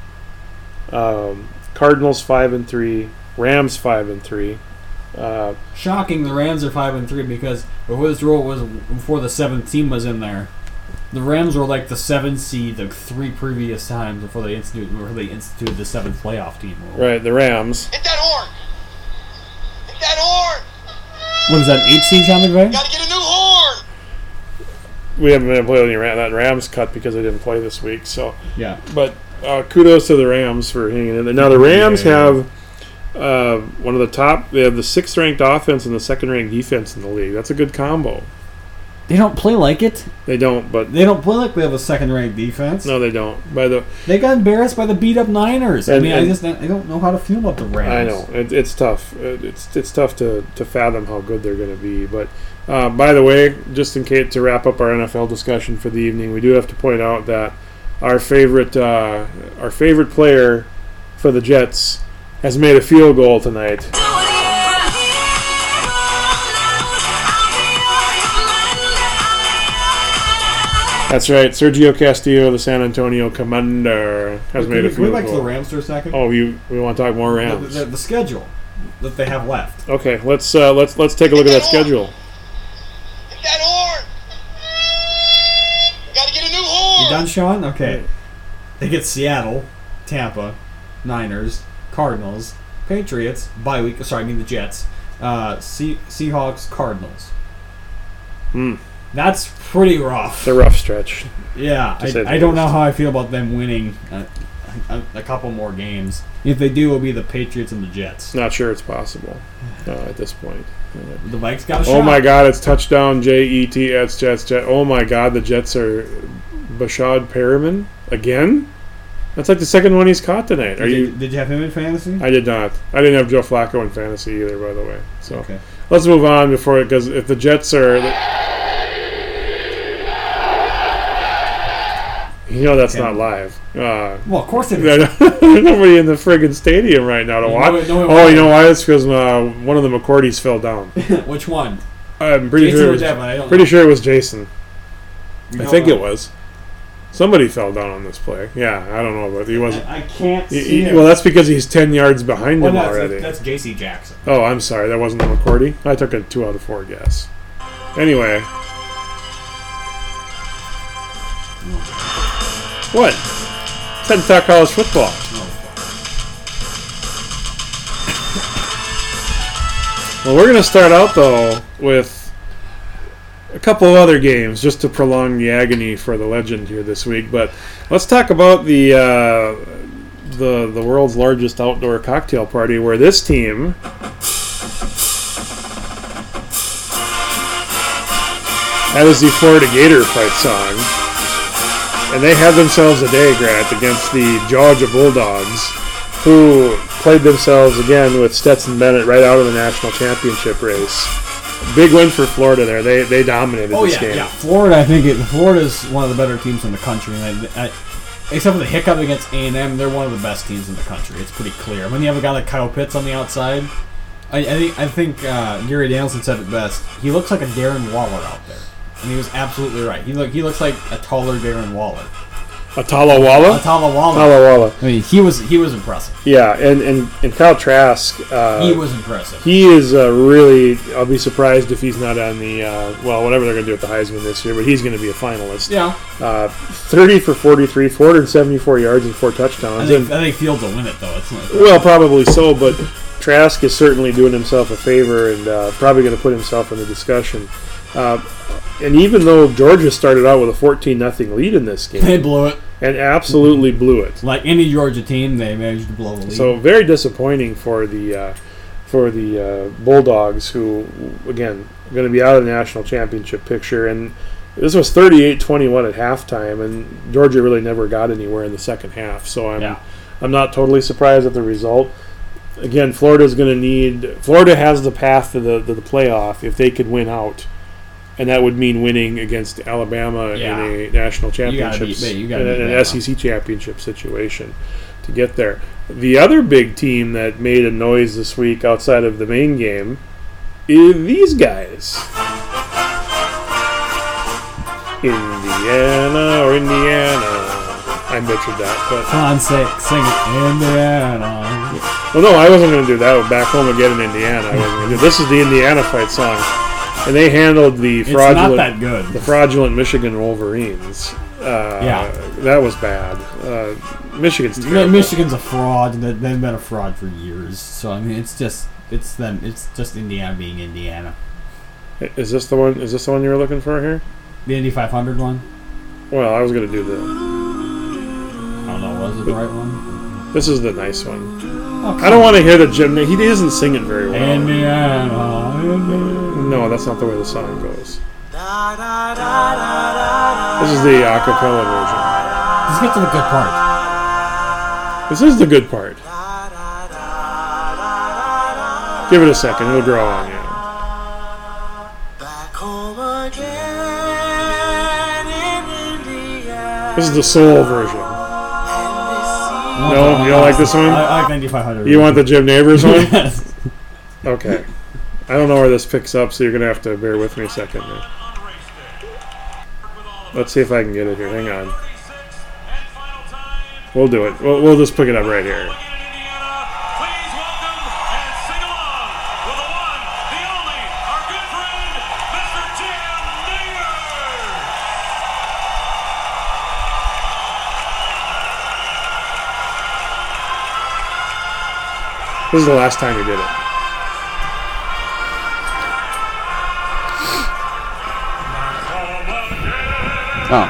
Um, Cardinals five and three. Rams five and three. Uh, Shocking, the Rams are five and three because before this rule was before the seventh team was in there. The Rams were like the seventh seed the three previous times before they instituted before they instituted the seventh playoff team rule. right, the Rams. Hit that horn! Hit that horn! What is that, an eight seed, John McVay? Gotta get a new horn! We haven't been able to play any Ram, that Rams cut because they didn't play this week. So, Yeah. but uh, kudos to the Rams for hanging in there. Now the Rams Yeah. have uh, one of the top. They have the sixth ranked offense and the second ranked defense in the league. That's a good combo. They don't play like it. They don't, but They don't play like they have a second-ranked defense. no, they don't. By the They got embarrassed by the beat-up Niners. I And- mean, and- I just I don't know how to feel about the Rams. I know it, it's tough. It, it's it's tough to, to fathom how good they're going to be. But uh, by the way, just in case to wrap up our N F L discussion for the evening, we do have to point out that our favorite uh, our favorite player for the Jets has made a field goal tonight. That's right, Sergio Castillo, the San Antonio Commander, has Can made we, a can we field go back to the goal. Rams for a second? Oh, you we want to talk more the, Rams? the, the schedule that they have left. Okay, let's uh, let's let's take a look at that schedule. Hit that horn. We gotta get a new horn. You done, Sean? Okay. They get Seattle, Tampa, Niners, Cardinals, Patriots, bye week. Sorry, I mean the Jets. Uh, Se- Seahawks, Cardinals. Hmm. That's pretty rough. It's a rough stretch. Yeah, to say the I, I don't know least. how I feel about them winning a, a, a couple more games. If they do, it'll be the Patriots and the Jets. Not sure it's possible uh, at this point. The Vikes got a shot. Oh my God! It's touchdown J E T S Jets Jet. Oh my God! The Jets are Bashad Perriman again. That's like the second one he's caught tonight. Are Did you, you? did you have him in fantasy? I did not. I didn't have Joe Flacco in fantasy either, by the way. So Okay. let's move on before because if the Jets are, you know, that's Okay. not live. Uh, Well, of course it is. There's nobody in the friggin' stadium right now to You watch. know it- know it oh, well. you know why? It's because uh, one of the McCourtys fell down. Which one? I'm pretty Jason sure. or It was, Devin? I don't pretty know. sure it was Jason. You I don't think know. it was. Somebody fell down on this play. Yeah, I don't know, but he wasn't. I can't he- see he- him. well, that's because he's ten yards behind Well, him that's, already. that's J C Jackson. Oh, I'm sorry. That wasn't the McCourty. I took a two out of four guess. Anyway. What? It's time to talk college football. Well, we're going to start out, though, with a couple of other games just to prolong the agony for the legend here this week. But let's talk about the uh, the the world's largest outdoor cocktail party, where this team that is the Florida Gator fight song, and they had themselves a day, Grant, against the Georgia Bulldogs, who played themselves again with Stetson Bennett right out of the national championship race. Big win for Florida there. They they dominated Oh this yeah, game. yeah. Florida, I think it, Florida's one of the better teams in the country. And I, I, except for the hiccup against A and M, they're one of the best teams in the country. It's pretty clear. When you have a guy like Kyle Pitts on the outside, I, I think I think uh, Gary Danielson said it best. He looks like a Darren Waller out there, and he was absolutely right. He look he looks like a taller Darren Waller. Atala Walla? Atala Waller. Atala Walla. I mean, he was he was impressive. Yeah, and, and, and Kyle Trask, uh, He was impressive. he is uh, really, I'll be surprised if he's not on the, uh, well, whatever they're going to do with the Heisman this year, but he's going to be a finalist. Yeah, Uh, thirty for forty-three, four hundred seventy-four yards and four touchdowns. I think And, I think Fields will win it though. It's not, well, probably so, but Trask is certainly doing himself a favor and uh, probably going to put himself in the discussion. Uh, and even though Georgia started out with a fourteen nothing lead in this they game, blew it. and absolutely blew it. Like any Georgia team, they managed to blow the lead. So very disappointing for the uh, for the uh, Bulldogs, who again are going to be out of the national championship picture. And this was thirty-eight twenty-one at halftime, and Georgia really never got anywhere in the second half. So I'm Yeah. I'm not totally surprised at the result. Again, Florida's going to need. Florida has the path to the to the playoff if they could win out. And that would mean winning against Alabama Yeah. in a national You gotta championship, beat- you gotta in beat an Bama. S E C championship situation to get there. The other big team that made a noise this week outside of the main game is these guys. Indiana or Indiana. I butchered that, but Come on, say, sing it. Indiana. well, no, I wasn't going to do that. Back home again in Indiana, I wasn't going to do. This is the Indiana fight song, and they handled the It's fraudulent, not that good. the fraudulent Michigan Wolverines. Uh, Yeah. that was bad. Uh, Michigan's Mi- terrible. Michigan's a fraud, and they've been a fraud for years. So I mean, it's just it's them. It's just Indiana being Indiana. Is this the one? Is this the one you were looking for here? The Indy five hundred one. Well, I was going to do the. I don't know. Was it the right one? This is the nice one. Oh, I don't want to hear the Jim. He doesn't sing it very well. Indiana. Indiana. No, that's not the way the song goes. This is the a cappella version. Let's get to the good part. This is the good part. Give it a second. It'll grow on you. Back home again in Indiana. This is the soul version. No, you don't like this one? I, I like ninety-five hundred. You want the Jim Neighbors one? Yes. Okay. I don't know where this picks up, so you're going to have to bear with me a second. Here. Let's see if I can get it here. Hang on. We'll do it. We'll, we'll just pick it up right here. This is the last time he did it. Oh.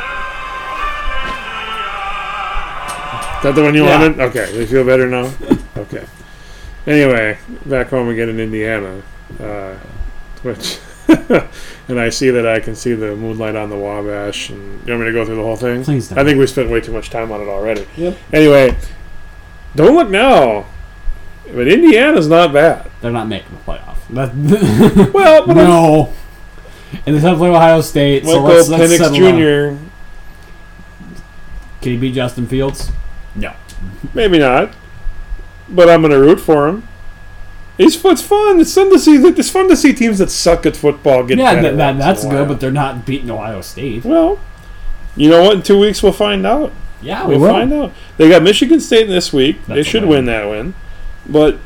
Is that the one you Yeah. wanted? Okay. Do you feel better now? Okay. Anyway, back home again in Indiana, uh, which, and I see that I can see the moonlight on the Wabash. And you want me to go through the whole thing? Please don't. I think we spent way too much time on it already. Yep. Anyway, don't look now. But Indiana's not bad. They're not making the playoff. That, Well, but no. And they have to play Ohio State. So Michael let's, let's Penix settle down. Junior Can he beat Justin Fields? No. Maybe not. But I'm going to root for him. It's, it's fun. It's fun to see. It's fun to see teams that suck at football get Yeah, better that, that, once that's in a good, while. but they're not beating Ohio State. Well, you know what? In two weeks we'll find out. Yeah, we We'll will. find out. They got Michigan State this week. they That's a should win. win that win. But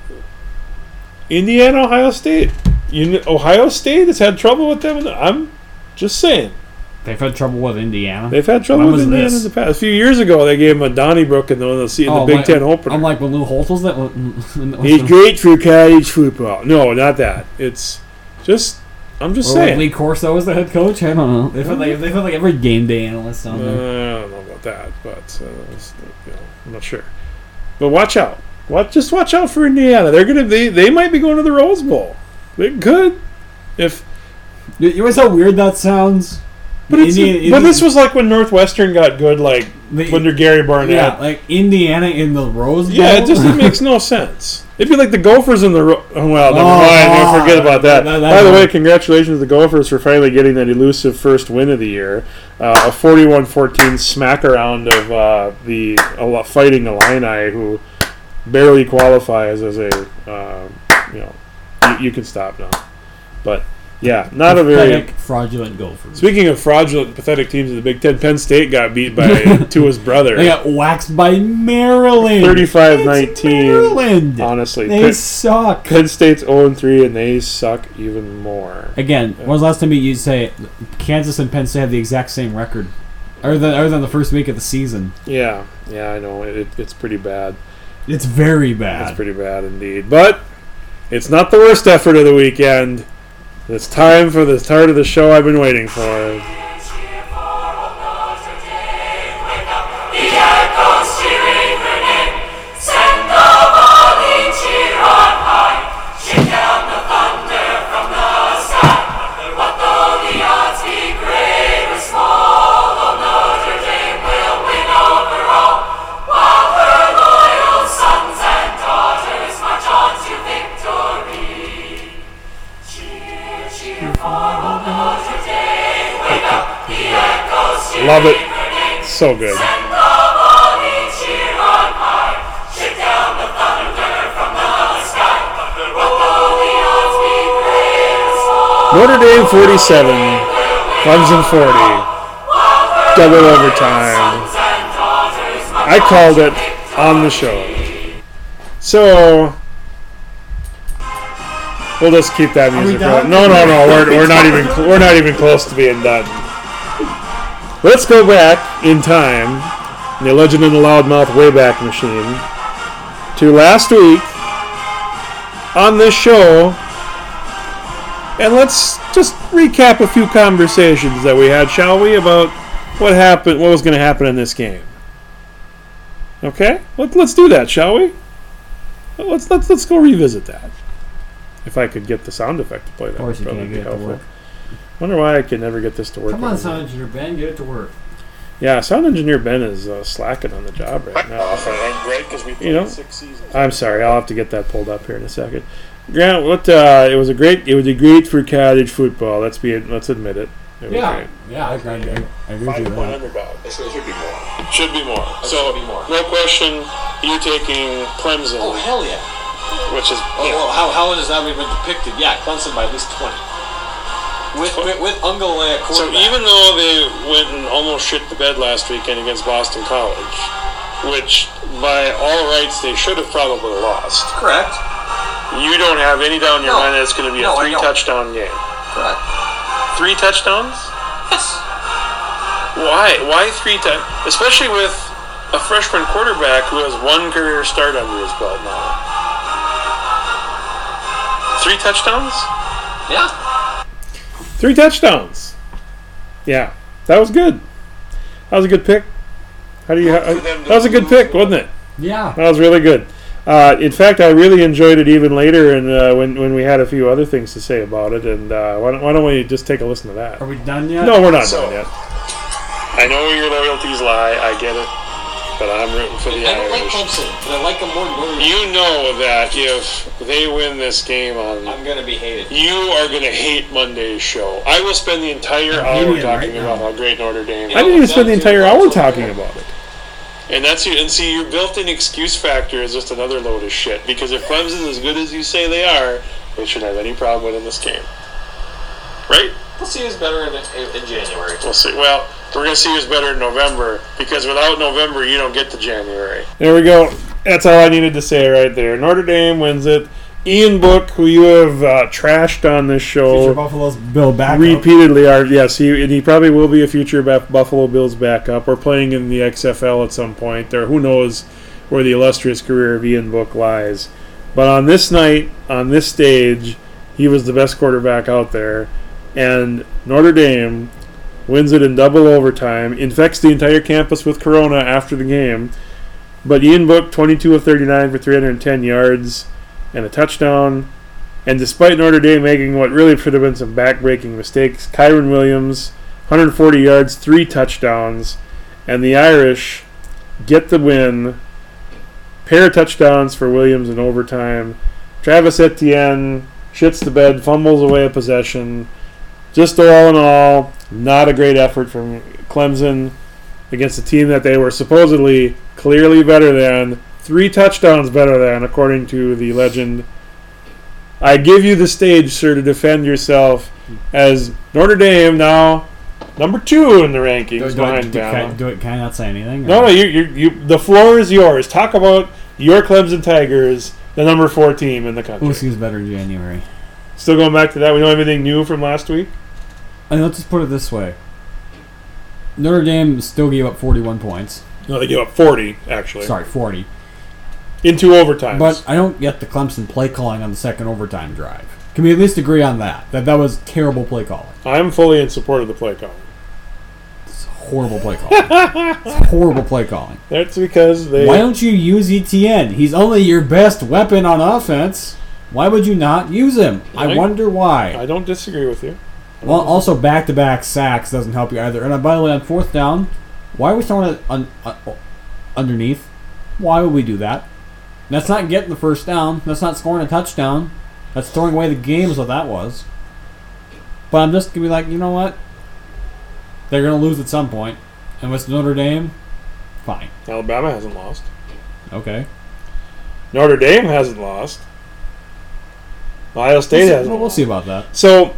Indiana, Ohio State. You know, Ohio State has had trouble with them. I'm just saying. They've had trouble with Indiana. They've had trouble When with was Indiana this? in the past. A few years ago, they gave him a Donnybrook in the, in the, in Oh, the Big like- Ten opener. I'm like when Lou Holtz was that. when- when- He's great for college football. No, not that. It's just, I'm just Or when saying. Lee Corso was the head coach. I don't know. They felt like they felt like every game day analyst Uh, on I there. don't know about that, but uh, it's, you know, I'm not sure. But watch out. What? Just watch out for Indiana. They're gonna. They, they might be going to the Rose Bowl. They could. If You you realize how weird that sounds? but, it's, Indiana- but this was like when Northwestern got good, like The- under Gary Barnett. Yeah, like Indiana in the Rose Bowl. Yeah, it just it makes no sense. It'd be like the Gophers in the ro- oh, well, never Oh, mind. Don't forget about that. that- that- By the that- way, congratulations to the Gophers for finally getting that elusive first win of the year, uh, a forty-one fourteen smack around of uh, the uh, Fighting Illini, who barely qualifies as a uh, you know. You, you can stop now, but yeah, not a very. Pathetic, fraudulent Gophers. Speaking of fraudulent, pathetic teams in the Big Ten, Penn State got beat by Tua's brother. They got waxed by Maryland. thirty-five It's nineteen. Maryland. Honestly, They Penn, suck. Penn State's oh and three, and they suck even more. Again, when was the last time you say Kansas and Penn State have the exact same record? Other than, other than the first week of the season. Yeah, yeah, I know. It, it's pretty bad. It's very bad. It's pretty bad indeed. But it's not the worst effort of the weekend. It's time for the start of the show I've been waiting for. Love it. So good. Notre Dame forty-seven, Clemson forty, double overtime. I called it on the show. So we'll just keep that music going. No, no, no. We're, we're not even we're not even close to being done. Let's go back in time, in the Legend in the Loudmouth Wayback Machine, to last week on this show, and let's just recap a few conversations that we had, shall we, about what happened, what was going to happen in this game. Okay, Let, let's do that, shall we? Let's let's let's go revisit that. If I could get the sound effect to play that, Of course you probably can't be get it to helpful. work. Wonder why I can never get this to work. Come on, on sound engineer Ben, get it to work. Yeah, sound engineer Ben is uh, slacking on the job right now. I'm great because we played You know, six seasons. I'm sorry, I'll have to get that pulled up here in a second. Grant, what? Uh, it was a great. It was a great for college football. Let's be. Let's admit it. It was Yeah, great. yeah, I, I, I, I agree with Five you point with that. underdog. It should be more. Should be more. It So, should be more. no question, you're taking Clemson, Oh, hell yeah. which is Oh, yeah. well, how, how has that been depicted? Yeah, Clemson by at least twenty. With with, with Ungalea at So quarterback. even though they went and almost shit the bed last weekend against Boston College, which by all rights they should have probably lost, Correct. you don't have any doubt in your No. mind that it's going to be No, a I three don't. touchdown game. Correct. Three touchdowns? Yes. Why? Why three touchdowns? Especially with a freshman quarterback who has one career start under his belt now. Three touchdowns? Yeah. Three touchdowns. Yeah, that was good. That was a good pick. How do you? How, that was a good pick, wasn't it? Yeah. That was really good. Uh, in fact, I really enjoyed it even later, and uh, when when we had a few other things to say about it. And uh, why, don't, why don't we just take a listen to that? Are we done yet? No, we're not So- done yet. I know where your loyalties lie. I get it, but I'm rooting for the I don't like Irish. Clemson, but I like them more than Notre Dame. You know that if they win this game on. I'm going to be hated. You are going to hate Monday's show. I will spend the entire I'm hour hating it talking right about now. how great Notre Dame is. I I didn't even that spend the was entire your hour fault. talking about it. And that's your, and see, your built-in excuse factor is just another load of shit. Because if Clemson's as good as you say they are, they shouldn't have any problem winning this game. Right? We'll see who's better in, in, in January. We'll see. Well, we're going to see who's better in November, because without November, you don't get to January. There we go. That's all I needed to say right there. Notre Dame wins it. Ian Book, who you have uh, trashed on this show Future Buffalo's Bill back. repeatedly, are yes, he and he probably will be a future Buff- Buffalo Bills backup or playing in the X F L at some point. Or who knows where the illustrious career of Ian Book lies. But on this night, on this stage, he was the best quarterback out there, and Notre Dame wins it in double overtime, infects the entire campus with corona after the game. But Ian Book, twenty-two of thirty-nine for three hundred ten yards and a touchdown. And despite Notre Dame making what really should have been some back-breaking mistakes, Kyron Williams, one hundred forty yards, three touchdowns, and the Irish get the win. Pair of touchdowns for Williams in overtime. Travis Etienne shits the bed, fumbles away a possession. Just all in all, not a great effort from Clemson against a team that they were supposedly clearly better than. Three touchdowns better than, according to the legend. I give you the stage, sir, to defend yourself as Notre Dame now number two in the rankings Do, do, behind do, Bama. can, do it, can I not say anything? No, no, you, you, you. The floor is yours. Talk about your Clemson Tigers, the number four team in the country. We'll see who's better in January. Still going back to that. We don't have anything new from last week. I mean, let's just put it this way. Notre Dame still gave up forty-one points. No, they gave up forty actually. Sorry, forty. In two overtimes. But I don't get the Clemson play calling on the second overtime drive. Can we at least agree on that? That that was terrible play calling. I'm fully in support of the play calling. It's horrible play calling. It's horrible play calling. That's because they. Why don't you use Etienne? He's only your best weapon on offense. Why would you not use him? I I- wonder why. I don't disagree with you. Well, also back-to-back sacks doesn't help you either. And uh, by the way, on fourth down, why are we throwing it un- uh, underneath? Why would we do that? That's not getting the first down. That's not scoring a touchdown. That's throwing away the game is what that was. But I'm just going to be like, you know what? They're going to lose at some point. And with Notre Dame, fine. Alabama hasn't lost. Okay. Notre Dame hasn't lost. Ohio State We'll see, hasn't. we'll, we'll see about that. So,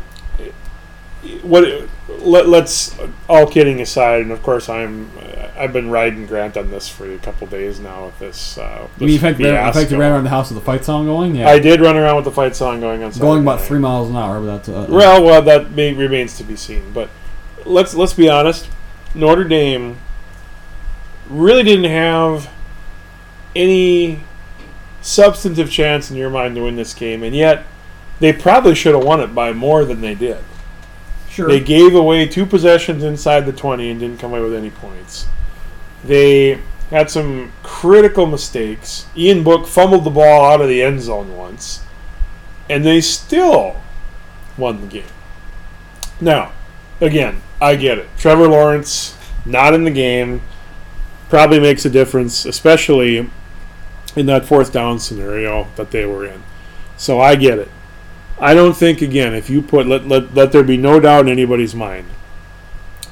what? Let, let's all kidding aside, and of course, I'm. I've been riding Grant on this for a couple days now with this. Uh, You mean in fact, you ran- in fiasco. fact you ran around the house with the fight song going? Yeah. I did run around with the fight song going on. Saturday Going about night. three miles an hour. But that's, uh, Well, well, that may, remains to be seen. But let's let's be honest. Notre Dame really didn't have any substantive chance in your mind to win this game, and yet they probably should have won it by more than they did. sure. They gave away two possessions inside the twenty and didn't come away with any points. They had some critical mistakes. Ian Book fumbled the ball out of the end zone once, and they still won the game. Now, again, I get it. Trevor Lawrence, not in the game, probably makes a difference, especially in that fourth down scenario that they were in. So I get it. I don't think, again, if you put, let, let, let there be no doubt in anybody's mind,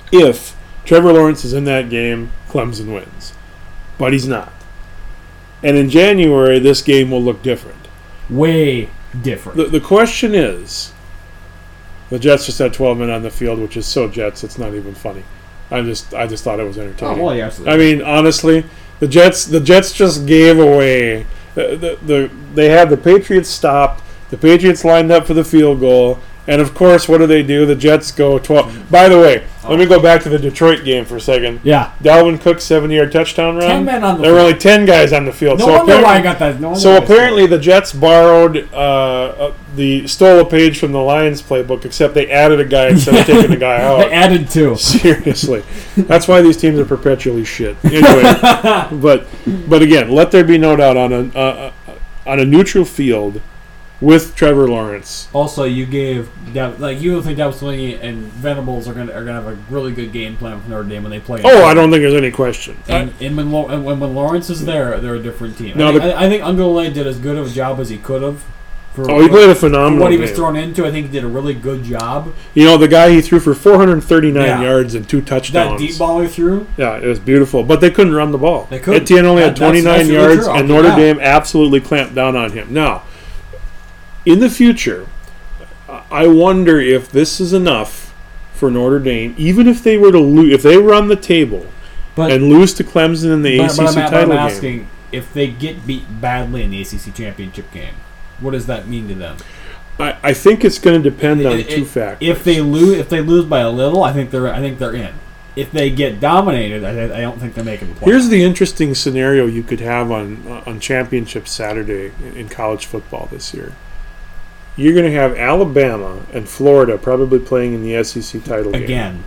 if Trevor Lawrence is in that game, Clemson wins. But he's not. And in January, this game will look different. Way different. The, the question is, the Jets just had twelve men on the field, which is so Jets, it's not even funny. I just I just thought it was entertaining. Oh, well, yeah, absolutely. I mean, honestly, the Jets the Jets just gave away. The, the, the They had the Patriots stopped. The Patriots lined up for the field goal. And, of course, what do they do? The Jets go twelve. By the way, let me go back to the Detroit game for a second. Yeah. Dalvin Cook's seventy-yard touchdown run. Ten men on the There were field. only ten guys on the field. No so wonder apparently- why I got that. No wonder So why I apparently scored. the Jets borrowed uh, uh, the stole a page from the Lions playbook, except they added a guy instead of taking the guy They out. added two. Seriously, that's why these teams are perpetually shit. Anyway, but but again, let there be no doubt on a uh, on a neutral field with Trevor Lawrence. Also, you gave that, like you don't think Dallas Sweeney and Venables are gonna are gonna have a really good game plan for Notre Dame when they play. Oh, I don't think there's any question. And, and, when, Law- and when when Lawrence is there, they're a different team. No, I, think, the- I, I think Ungolay did as good of a job as he could have. For Oh, he played a for phenomenal what he was game. thrown into. I think he did a really good job. You know, the guy he threw for four hundred thirty-nine Yeah. yards and two That touchdowns. deep ball he threw. Yeah, it was beautiful, but they couldn't run the ball. They couldn't. Etienne only That- had that's- twenty-nine that's really yards, true. and I'll Notre give that. Dame absolutely clamped down on him. Now, in the future, I wonder if this is enough for Notre Dame, even if they were to lose, if they run the table But and lose to Clemson in the but, A C but C I'm, but title I'm game. asking if they get beat badly in the A C C championship game. What does that mean to them? I, I think it's going to depend on It- two it- factors. If they lose, if they lose by a little, I think they're I think they're in. If they get dominated, I, I don't think they're making the playoffs. Here's the interesting scenario you could have on on Championship Saturday in college football this year. You're going to have Alabama and Florida probably playing in the S E C title game. again.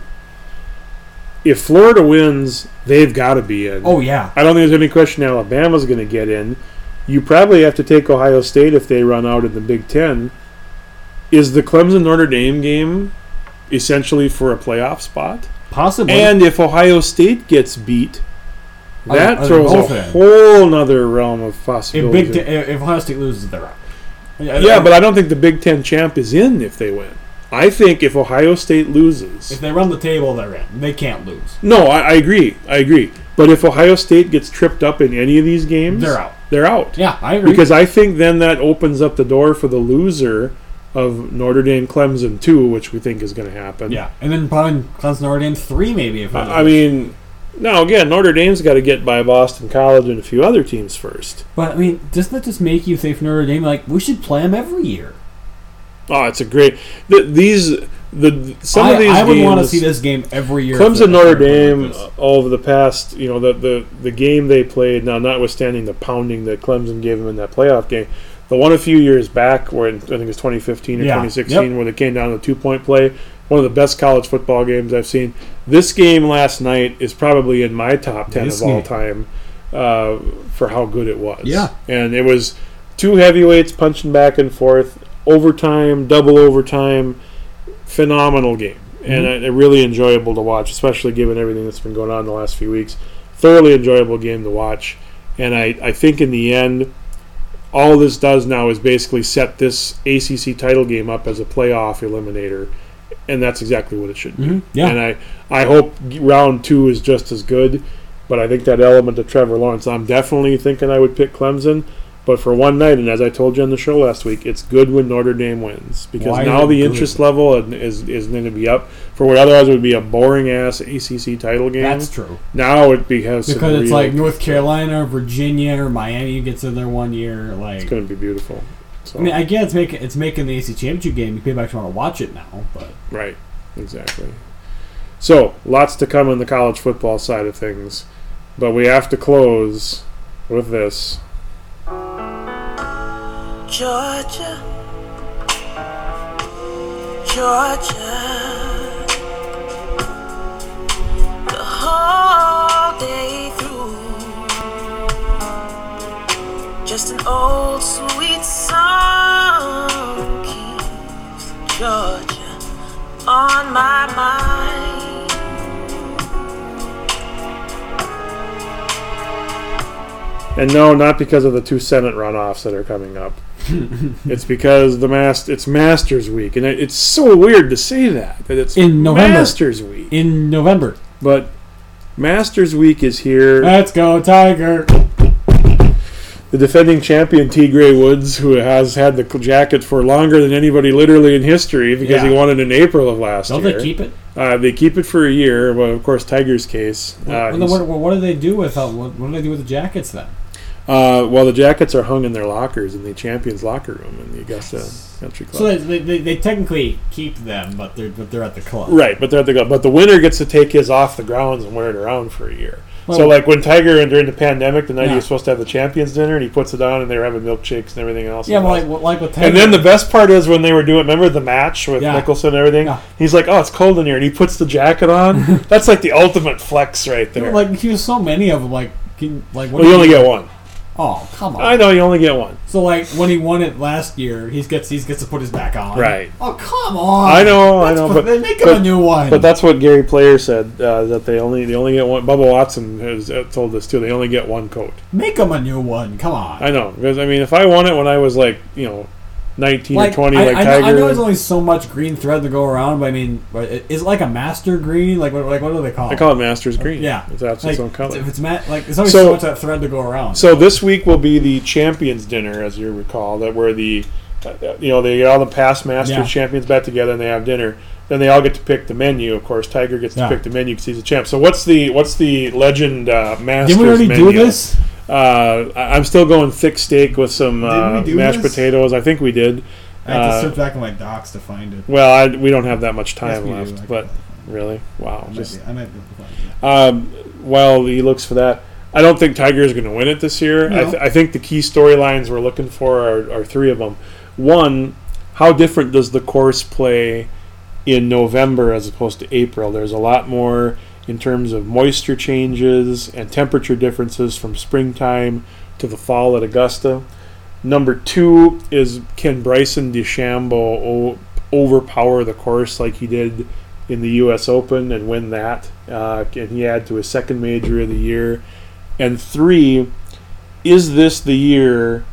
If Florida wins, they've got to be in. Oh yeah, I don't think there's any question Alabama's going to get in. You probably have to take Ohio State if they run out in the Big Ten. Is the Clemson-Notre Dame game essentially for a playoff spot? possibly. And if Ohio State gets beat, Are- that are they throws both a in? whole nother realm of if possibilities. Big Ten, if Ohio State loses, they're out. yeah, but I don't think the Big Ten champ is in if they win. I think if Ohio State loses... if they run the table, they're in. They can't lose. No, I, I agree. I agree. But if Ohio State gets tripped up in any of these games... They're out. They're out. Yeah, I agree. Because I think then that opens up the door for the loser of Notre Dame Clemson two, which we think is going to happen. yeah, and then probably Clemson Notre Dame three maybe. If I I mean, now again, Notre Dame's got to get by Boston College and a few other teams first. but I mean, doesn't that just make you say for Notre Dame like we should play them every year? Oh, it's a great. The, these the some I, of these I would games, want to see this game every year. Clemson if Notre they're like Dame this. uh, over the past, you know, the, the the game they played. Now, notwithstanding the pounding that Clemson gave them in that playoff game, the one a few years back, where in, I think it was twenty fifteen or Yeah. twenty sixteen, Yep. where they came down to the two point play. One of the best college football games I've seen. This game last night is probably in my top ten This of all game. time uh, for how good it was. Yeah. And it was two heavyweights punching back and forth, overtime, double overtime, phenomenal game. And Mm-hmm. a, a really enjoyable to watch, especially given everything that's been going on in the last few weeks. Thoroughly enjoyable game to watch. And I, I think in the end, all this does now is basically set this A C C title game up as a playoff eliminator. And that's exactly what it should be. Mhm. Yeah. And I, I hope round two is just as good. But I think that element of Trevor Lawrence, I'm definitely thinking I would pick Clemson. But for one night, and as I told you on the show last week, it's good when Notre Dame wins. Because Why is now it the good? interest level is, is going to be up for what otherwise would be a boring-ass A C C title game. That's true. Now it becomes some Because it's real- like North Carolina, or Virginia, or Miami gets in there one year. Like, It's going to be beautiful. So, I mean, I guess it's making it's making the A C C championship game. You people actually want to watch it now, but right, exactly. So, lots to come on the college football side of things. But we have to close with this. Georgia, Georgia, the whole day through, just an old sweet song keeps Georgia on my mind. And no, not because of the two Senate runoffs that are coming up. It's because the mas- it's Masters Week, and it, it's so weird to say that that it's In November. Masters Week. In November. But Masters Week is here. Let's go, Tiger. The defending champion Tigre Woods, who has had the jacket for longer than anybody literally in history, because Yeah. he won it in April of last Don't year. they keep it? Uh, they keep it for a year. Well, of course, Tiger's case. Uh, what, what, what, what do they do with uh, what, what do they do with the jackets then? uh, well, the jackets are hung in their lockers in the champions locker room in the Augusta Country Club. So they, they, they, they technically keep them, but they're but they're at the club. Right, but they're at the but the winner gets to take his off the grounds and wear it around for a year. Well, so, like when Tiger and during the pandemic, the night he Yeah. was supposed to have the champions dinner, and he puts it on, and they were having milkshakes and everything else. Yeah, and, well, like like with Tiger. and then the best part is when they were doing. Remember the match with Yeah. Nicholson and everything? Yeah. He's like, "Oh, it's cold in here," and he puts the jacket on. That's like the ultimate flex right there. like he was so many of them. Like can, like what well, you do only get one. Oh, come on. I know you only get one. So like when he won it last year, he gets he gets to put his back on. Right. Oh come on. I know, I That's know, what- but they make him but, a new one. But that's what Gary Player said uh, that they only they only get one. Bubba Watson has uh, told this too. They only get one coat. Make him a new one. Come on. I know, because I mean, if I won it when I was like, you know, nineteen Like, or twenty, I, like I, Tiger. know, I know there's only so much green thread to go around, but I mean, but it- is it like a master green? Like what? Like what do they call it? I call it Masters Green. Yeah, it's that's like, its own color. If it's ma- like there's only So- so, much that thread to go around. So this week will be the Champions Dinner, as you recall, that where the, uh, you know, they get all the past Masters Yeah. champions back together and they have dinner. Then they all get to pick the menu. Of course, Tiger gets to Yeah. pick the menu because he's a champ. So what's the what's the Legend uh, Masters Didn't we already menu? do this? Uh, I- I'm still going thick steak with some uh, we do mashed this? potatoes. I think we did. I have to Uh, search back in my docs to find it. Well, I, we don't have that much time Yes, we do. left, I but can- really, wow. I might, Just be, I might be able to find it. um, while he looks for that, I don't think Tiger is going to win it this year. I, No. th- I think the key storylines we're looking for are, are three of them. One, how different does the course play in November as opposed to April? There's a lot more in terms of moisture changes and temperature differences from springtime to the fall at Augusta. Number two is, can Bryson DeChambeau o- overpower the course like he did in the U S Open and win that? Uh, can he add to his second major of the year? And three, is this the year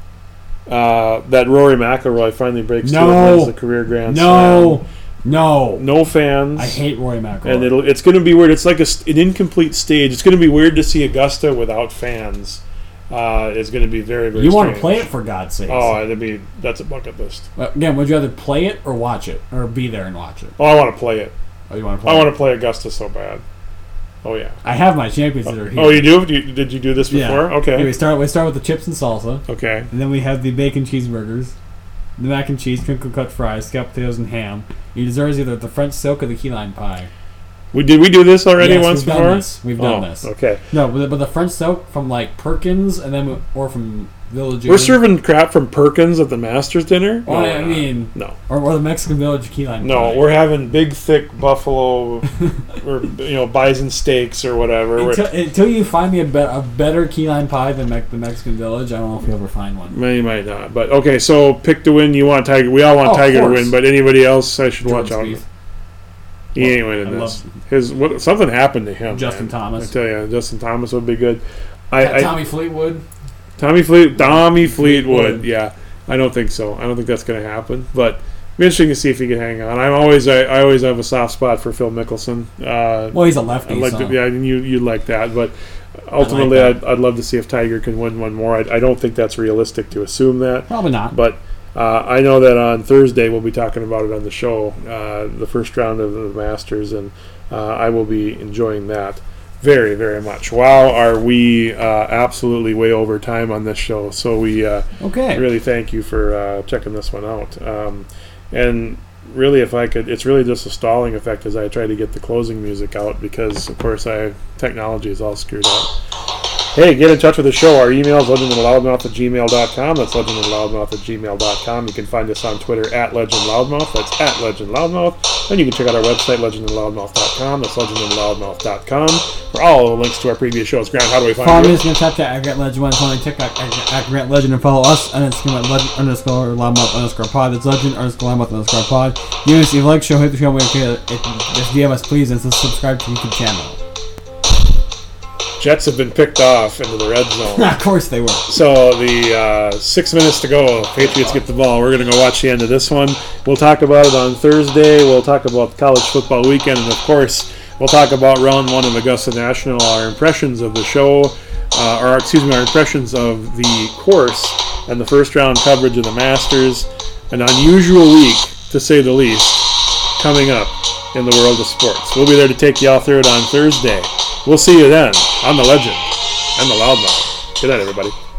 uh, that Rory McIlroy finally breaks No. through and wins the career Grand No, Slam? no, No fans. I hate Rory McIlroy. And it'll it's going to be weird. It's like a, st- an incomplete stage. It's going to be weird to see Augusta without fans. Uh, it's going to be very very. you want to strange. play it for God's sake? Oh, that'd be that's a bucket list. Again, would you rather play it or watch it, or be there and watch it? Oh, I want to play it. Oh, you want to play? I it? want to play Augusta so bad. Oh yeah. I have my champions that are here. Oh, you do? Did you, did you do this Yeah. before? Okay, Okay. we start. We start with the chips and salsa, Okay. and then we have the bacon cheeseburgers, the mac and cheese, crinkle cut fries, scalloped potatoes, and ham. You deserve either the French silk or the key lime pie. We did we do this already Yes, once we've before? done this. We've done Oh, this. Okay. No, but the, but the French silk from like Perkins, and then we- or from Village. We're Inn. serving crap from Perkins at the Masters dinner. Well, No, I we're not. mean, no. or, or the Mexican Village key lime. No, pie. we're having big, thick buffalo, or you know, bison steaks or whatever. Until, We're- until you find me a, be- a better key lime pie than Mex- the Mexican Village, I don't know if you'll ever find one. May might not, but okay. So pick to win. You want Tiger? We all want Oh, of Tiger to course. win, but anybody else, I should Jordan watch out. Spieth. He ain't winning I this. love- His what? Something happened to him. Justin man. Thomas. I tell you, Justin Thomas would be good. I, Uh, I Tommy Fleetwood. Tommy Fleet, Tommy Fleetwood. Fleetwood. Yeah, I don't think so. I don't think that's going to happen. But it'll be interesting to see if he can hang on. I'm always, I, I always have a soft spot for Phil Mickelson. Uh, Well, he's a lefty. I'd like so. to, yeah, and you you like that, but ultimately, I like I'd, I'd love to see if Tiger can win one more. I, I don't think that's realistic to assume that, Probably not. but uh, I know that on Thursday we'll be talking about it on the show, uh, the first round of the Masters, and uh, I will be enjoying that very, very much. Wow, are we uh, absolutely way over time on this show? So we uh, okay. really thank you for uh, checking this one out. Um, and really, if I could, it's really just a stalling effect as I try to get the closing music out because, of course, I technology is all screwed up. Hey, get in touch with the show. Our email is legendandloudmouth at gmail dot com. That's legendandloudmouth at gmail dot com. You can find us on Twitter at legendloudmouth. That's at legendloudmouth. And you can check out our website, legendandloudmouth dot com. That's legendandloudmouth dot com. For all the links to our previous shows. Grant, how do we find Follow you? me on Snapchat at Grant Legend one. Follow me on TikTok at, at Grant Legend and follow us on Instagram at legend underscore loudmouth underscore pod. That's legend underscore loudmouth underscore pod. You if you like show, hit the show. If you just D M us, please, and subscribe to the YouTube channel. Jets have been picked off into the red zone. Of course they were. So the uh, six minutes to go, Patriots get the ball. We're going to go watch the end of this one. We'll talk about it on Thursday. We'll talk about college football weekend. And, of course, we'll talk about round one of Augusta National, our impressions of the show, uh, or excuse me, our impressions of the course and the first round coverage of the Masters. An unusual week, to say the least, coming up in the world of sports. We'll be there to take you all through it on Thursday. We'll see you then on the Legend and the Loudmouth. Good night, everybody.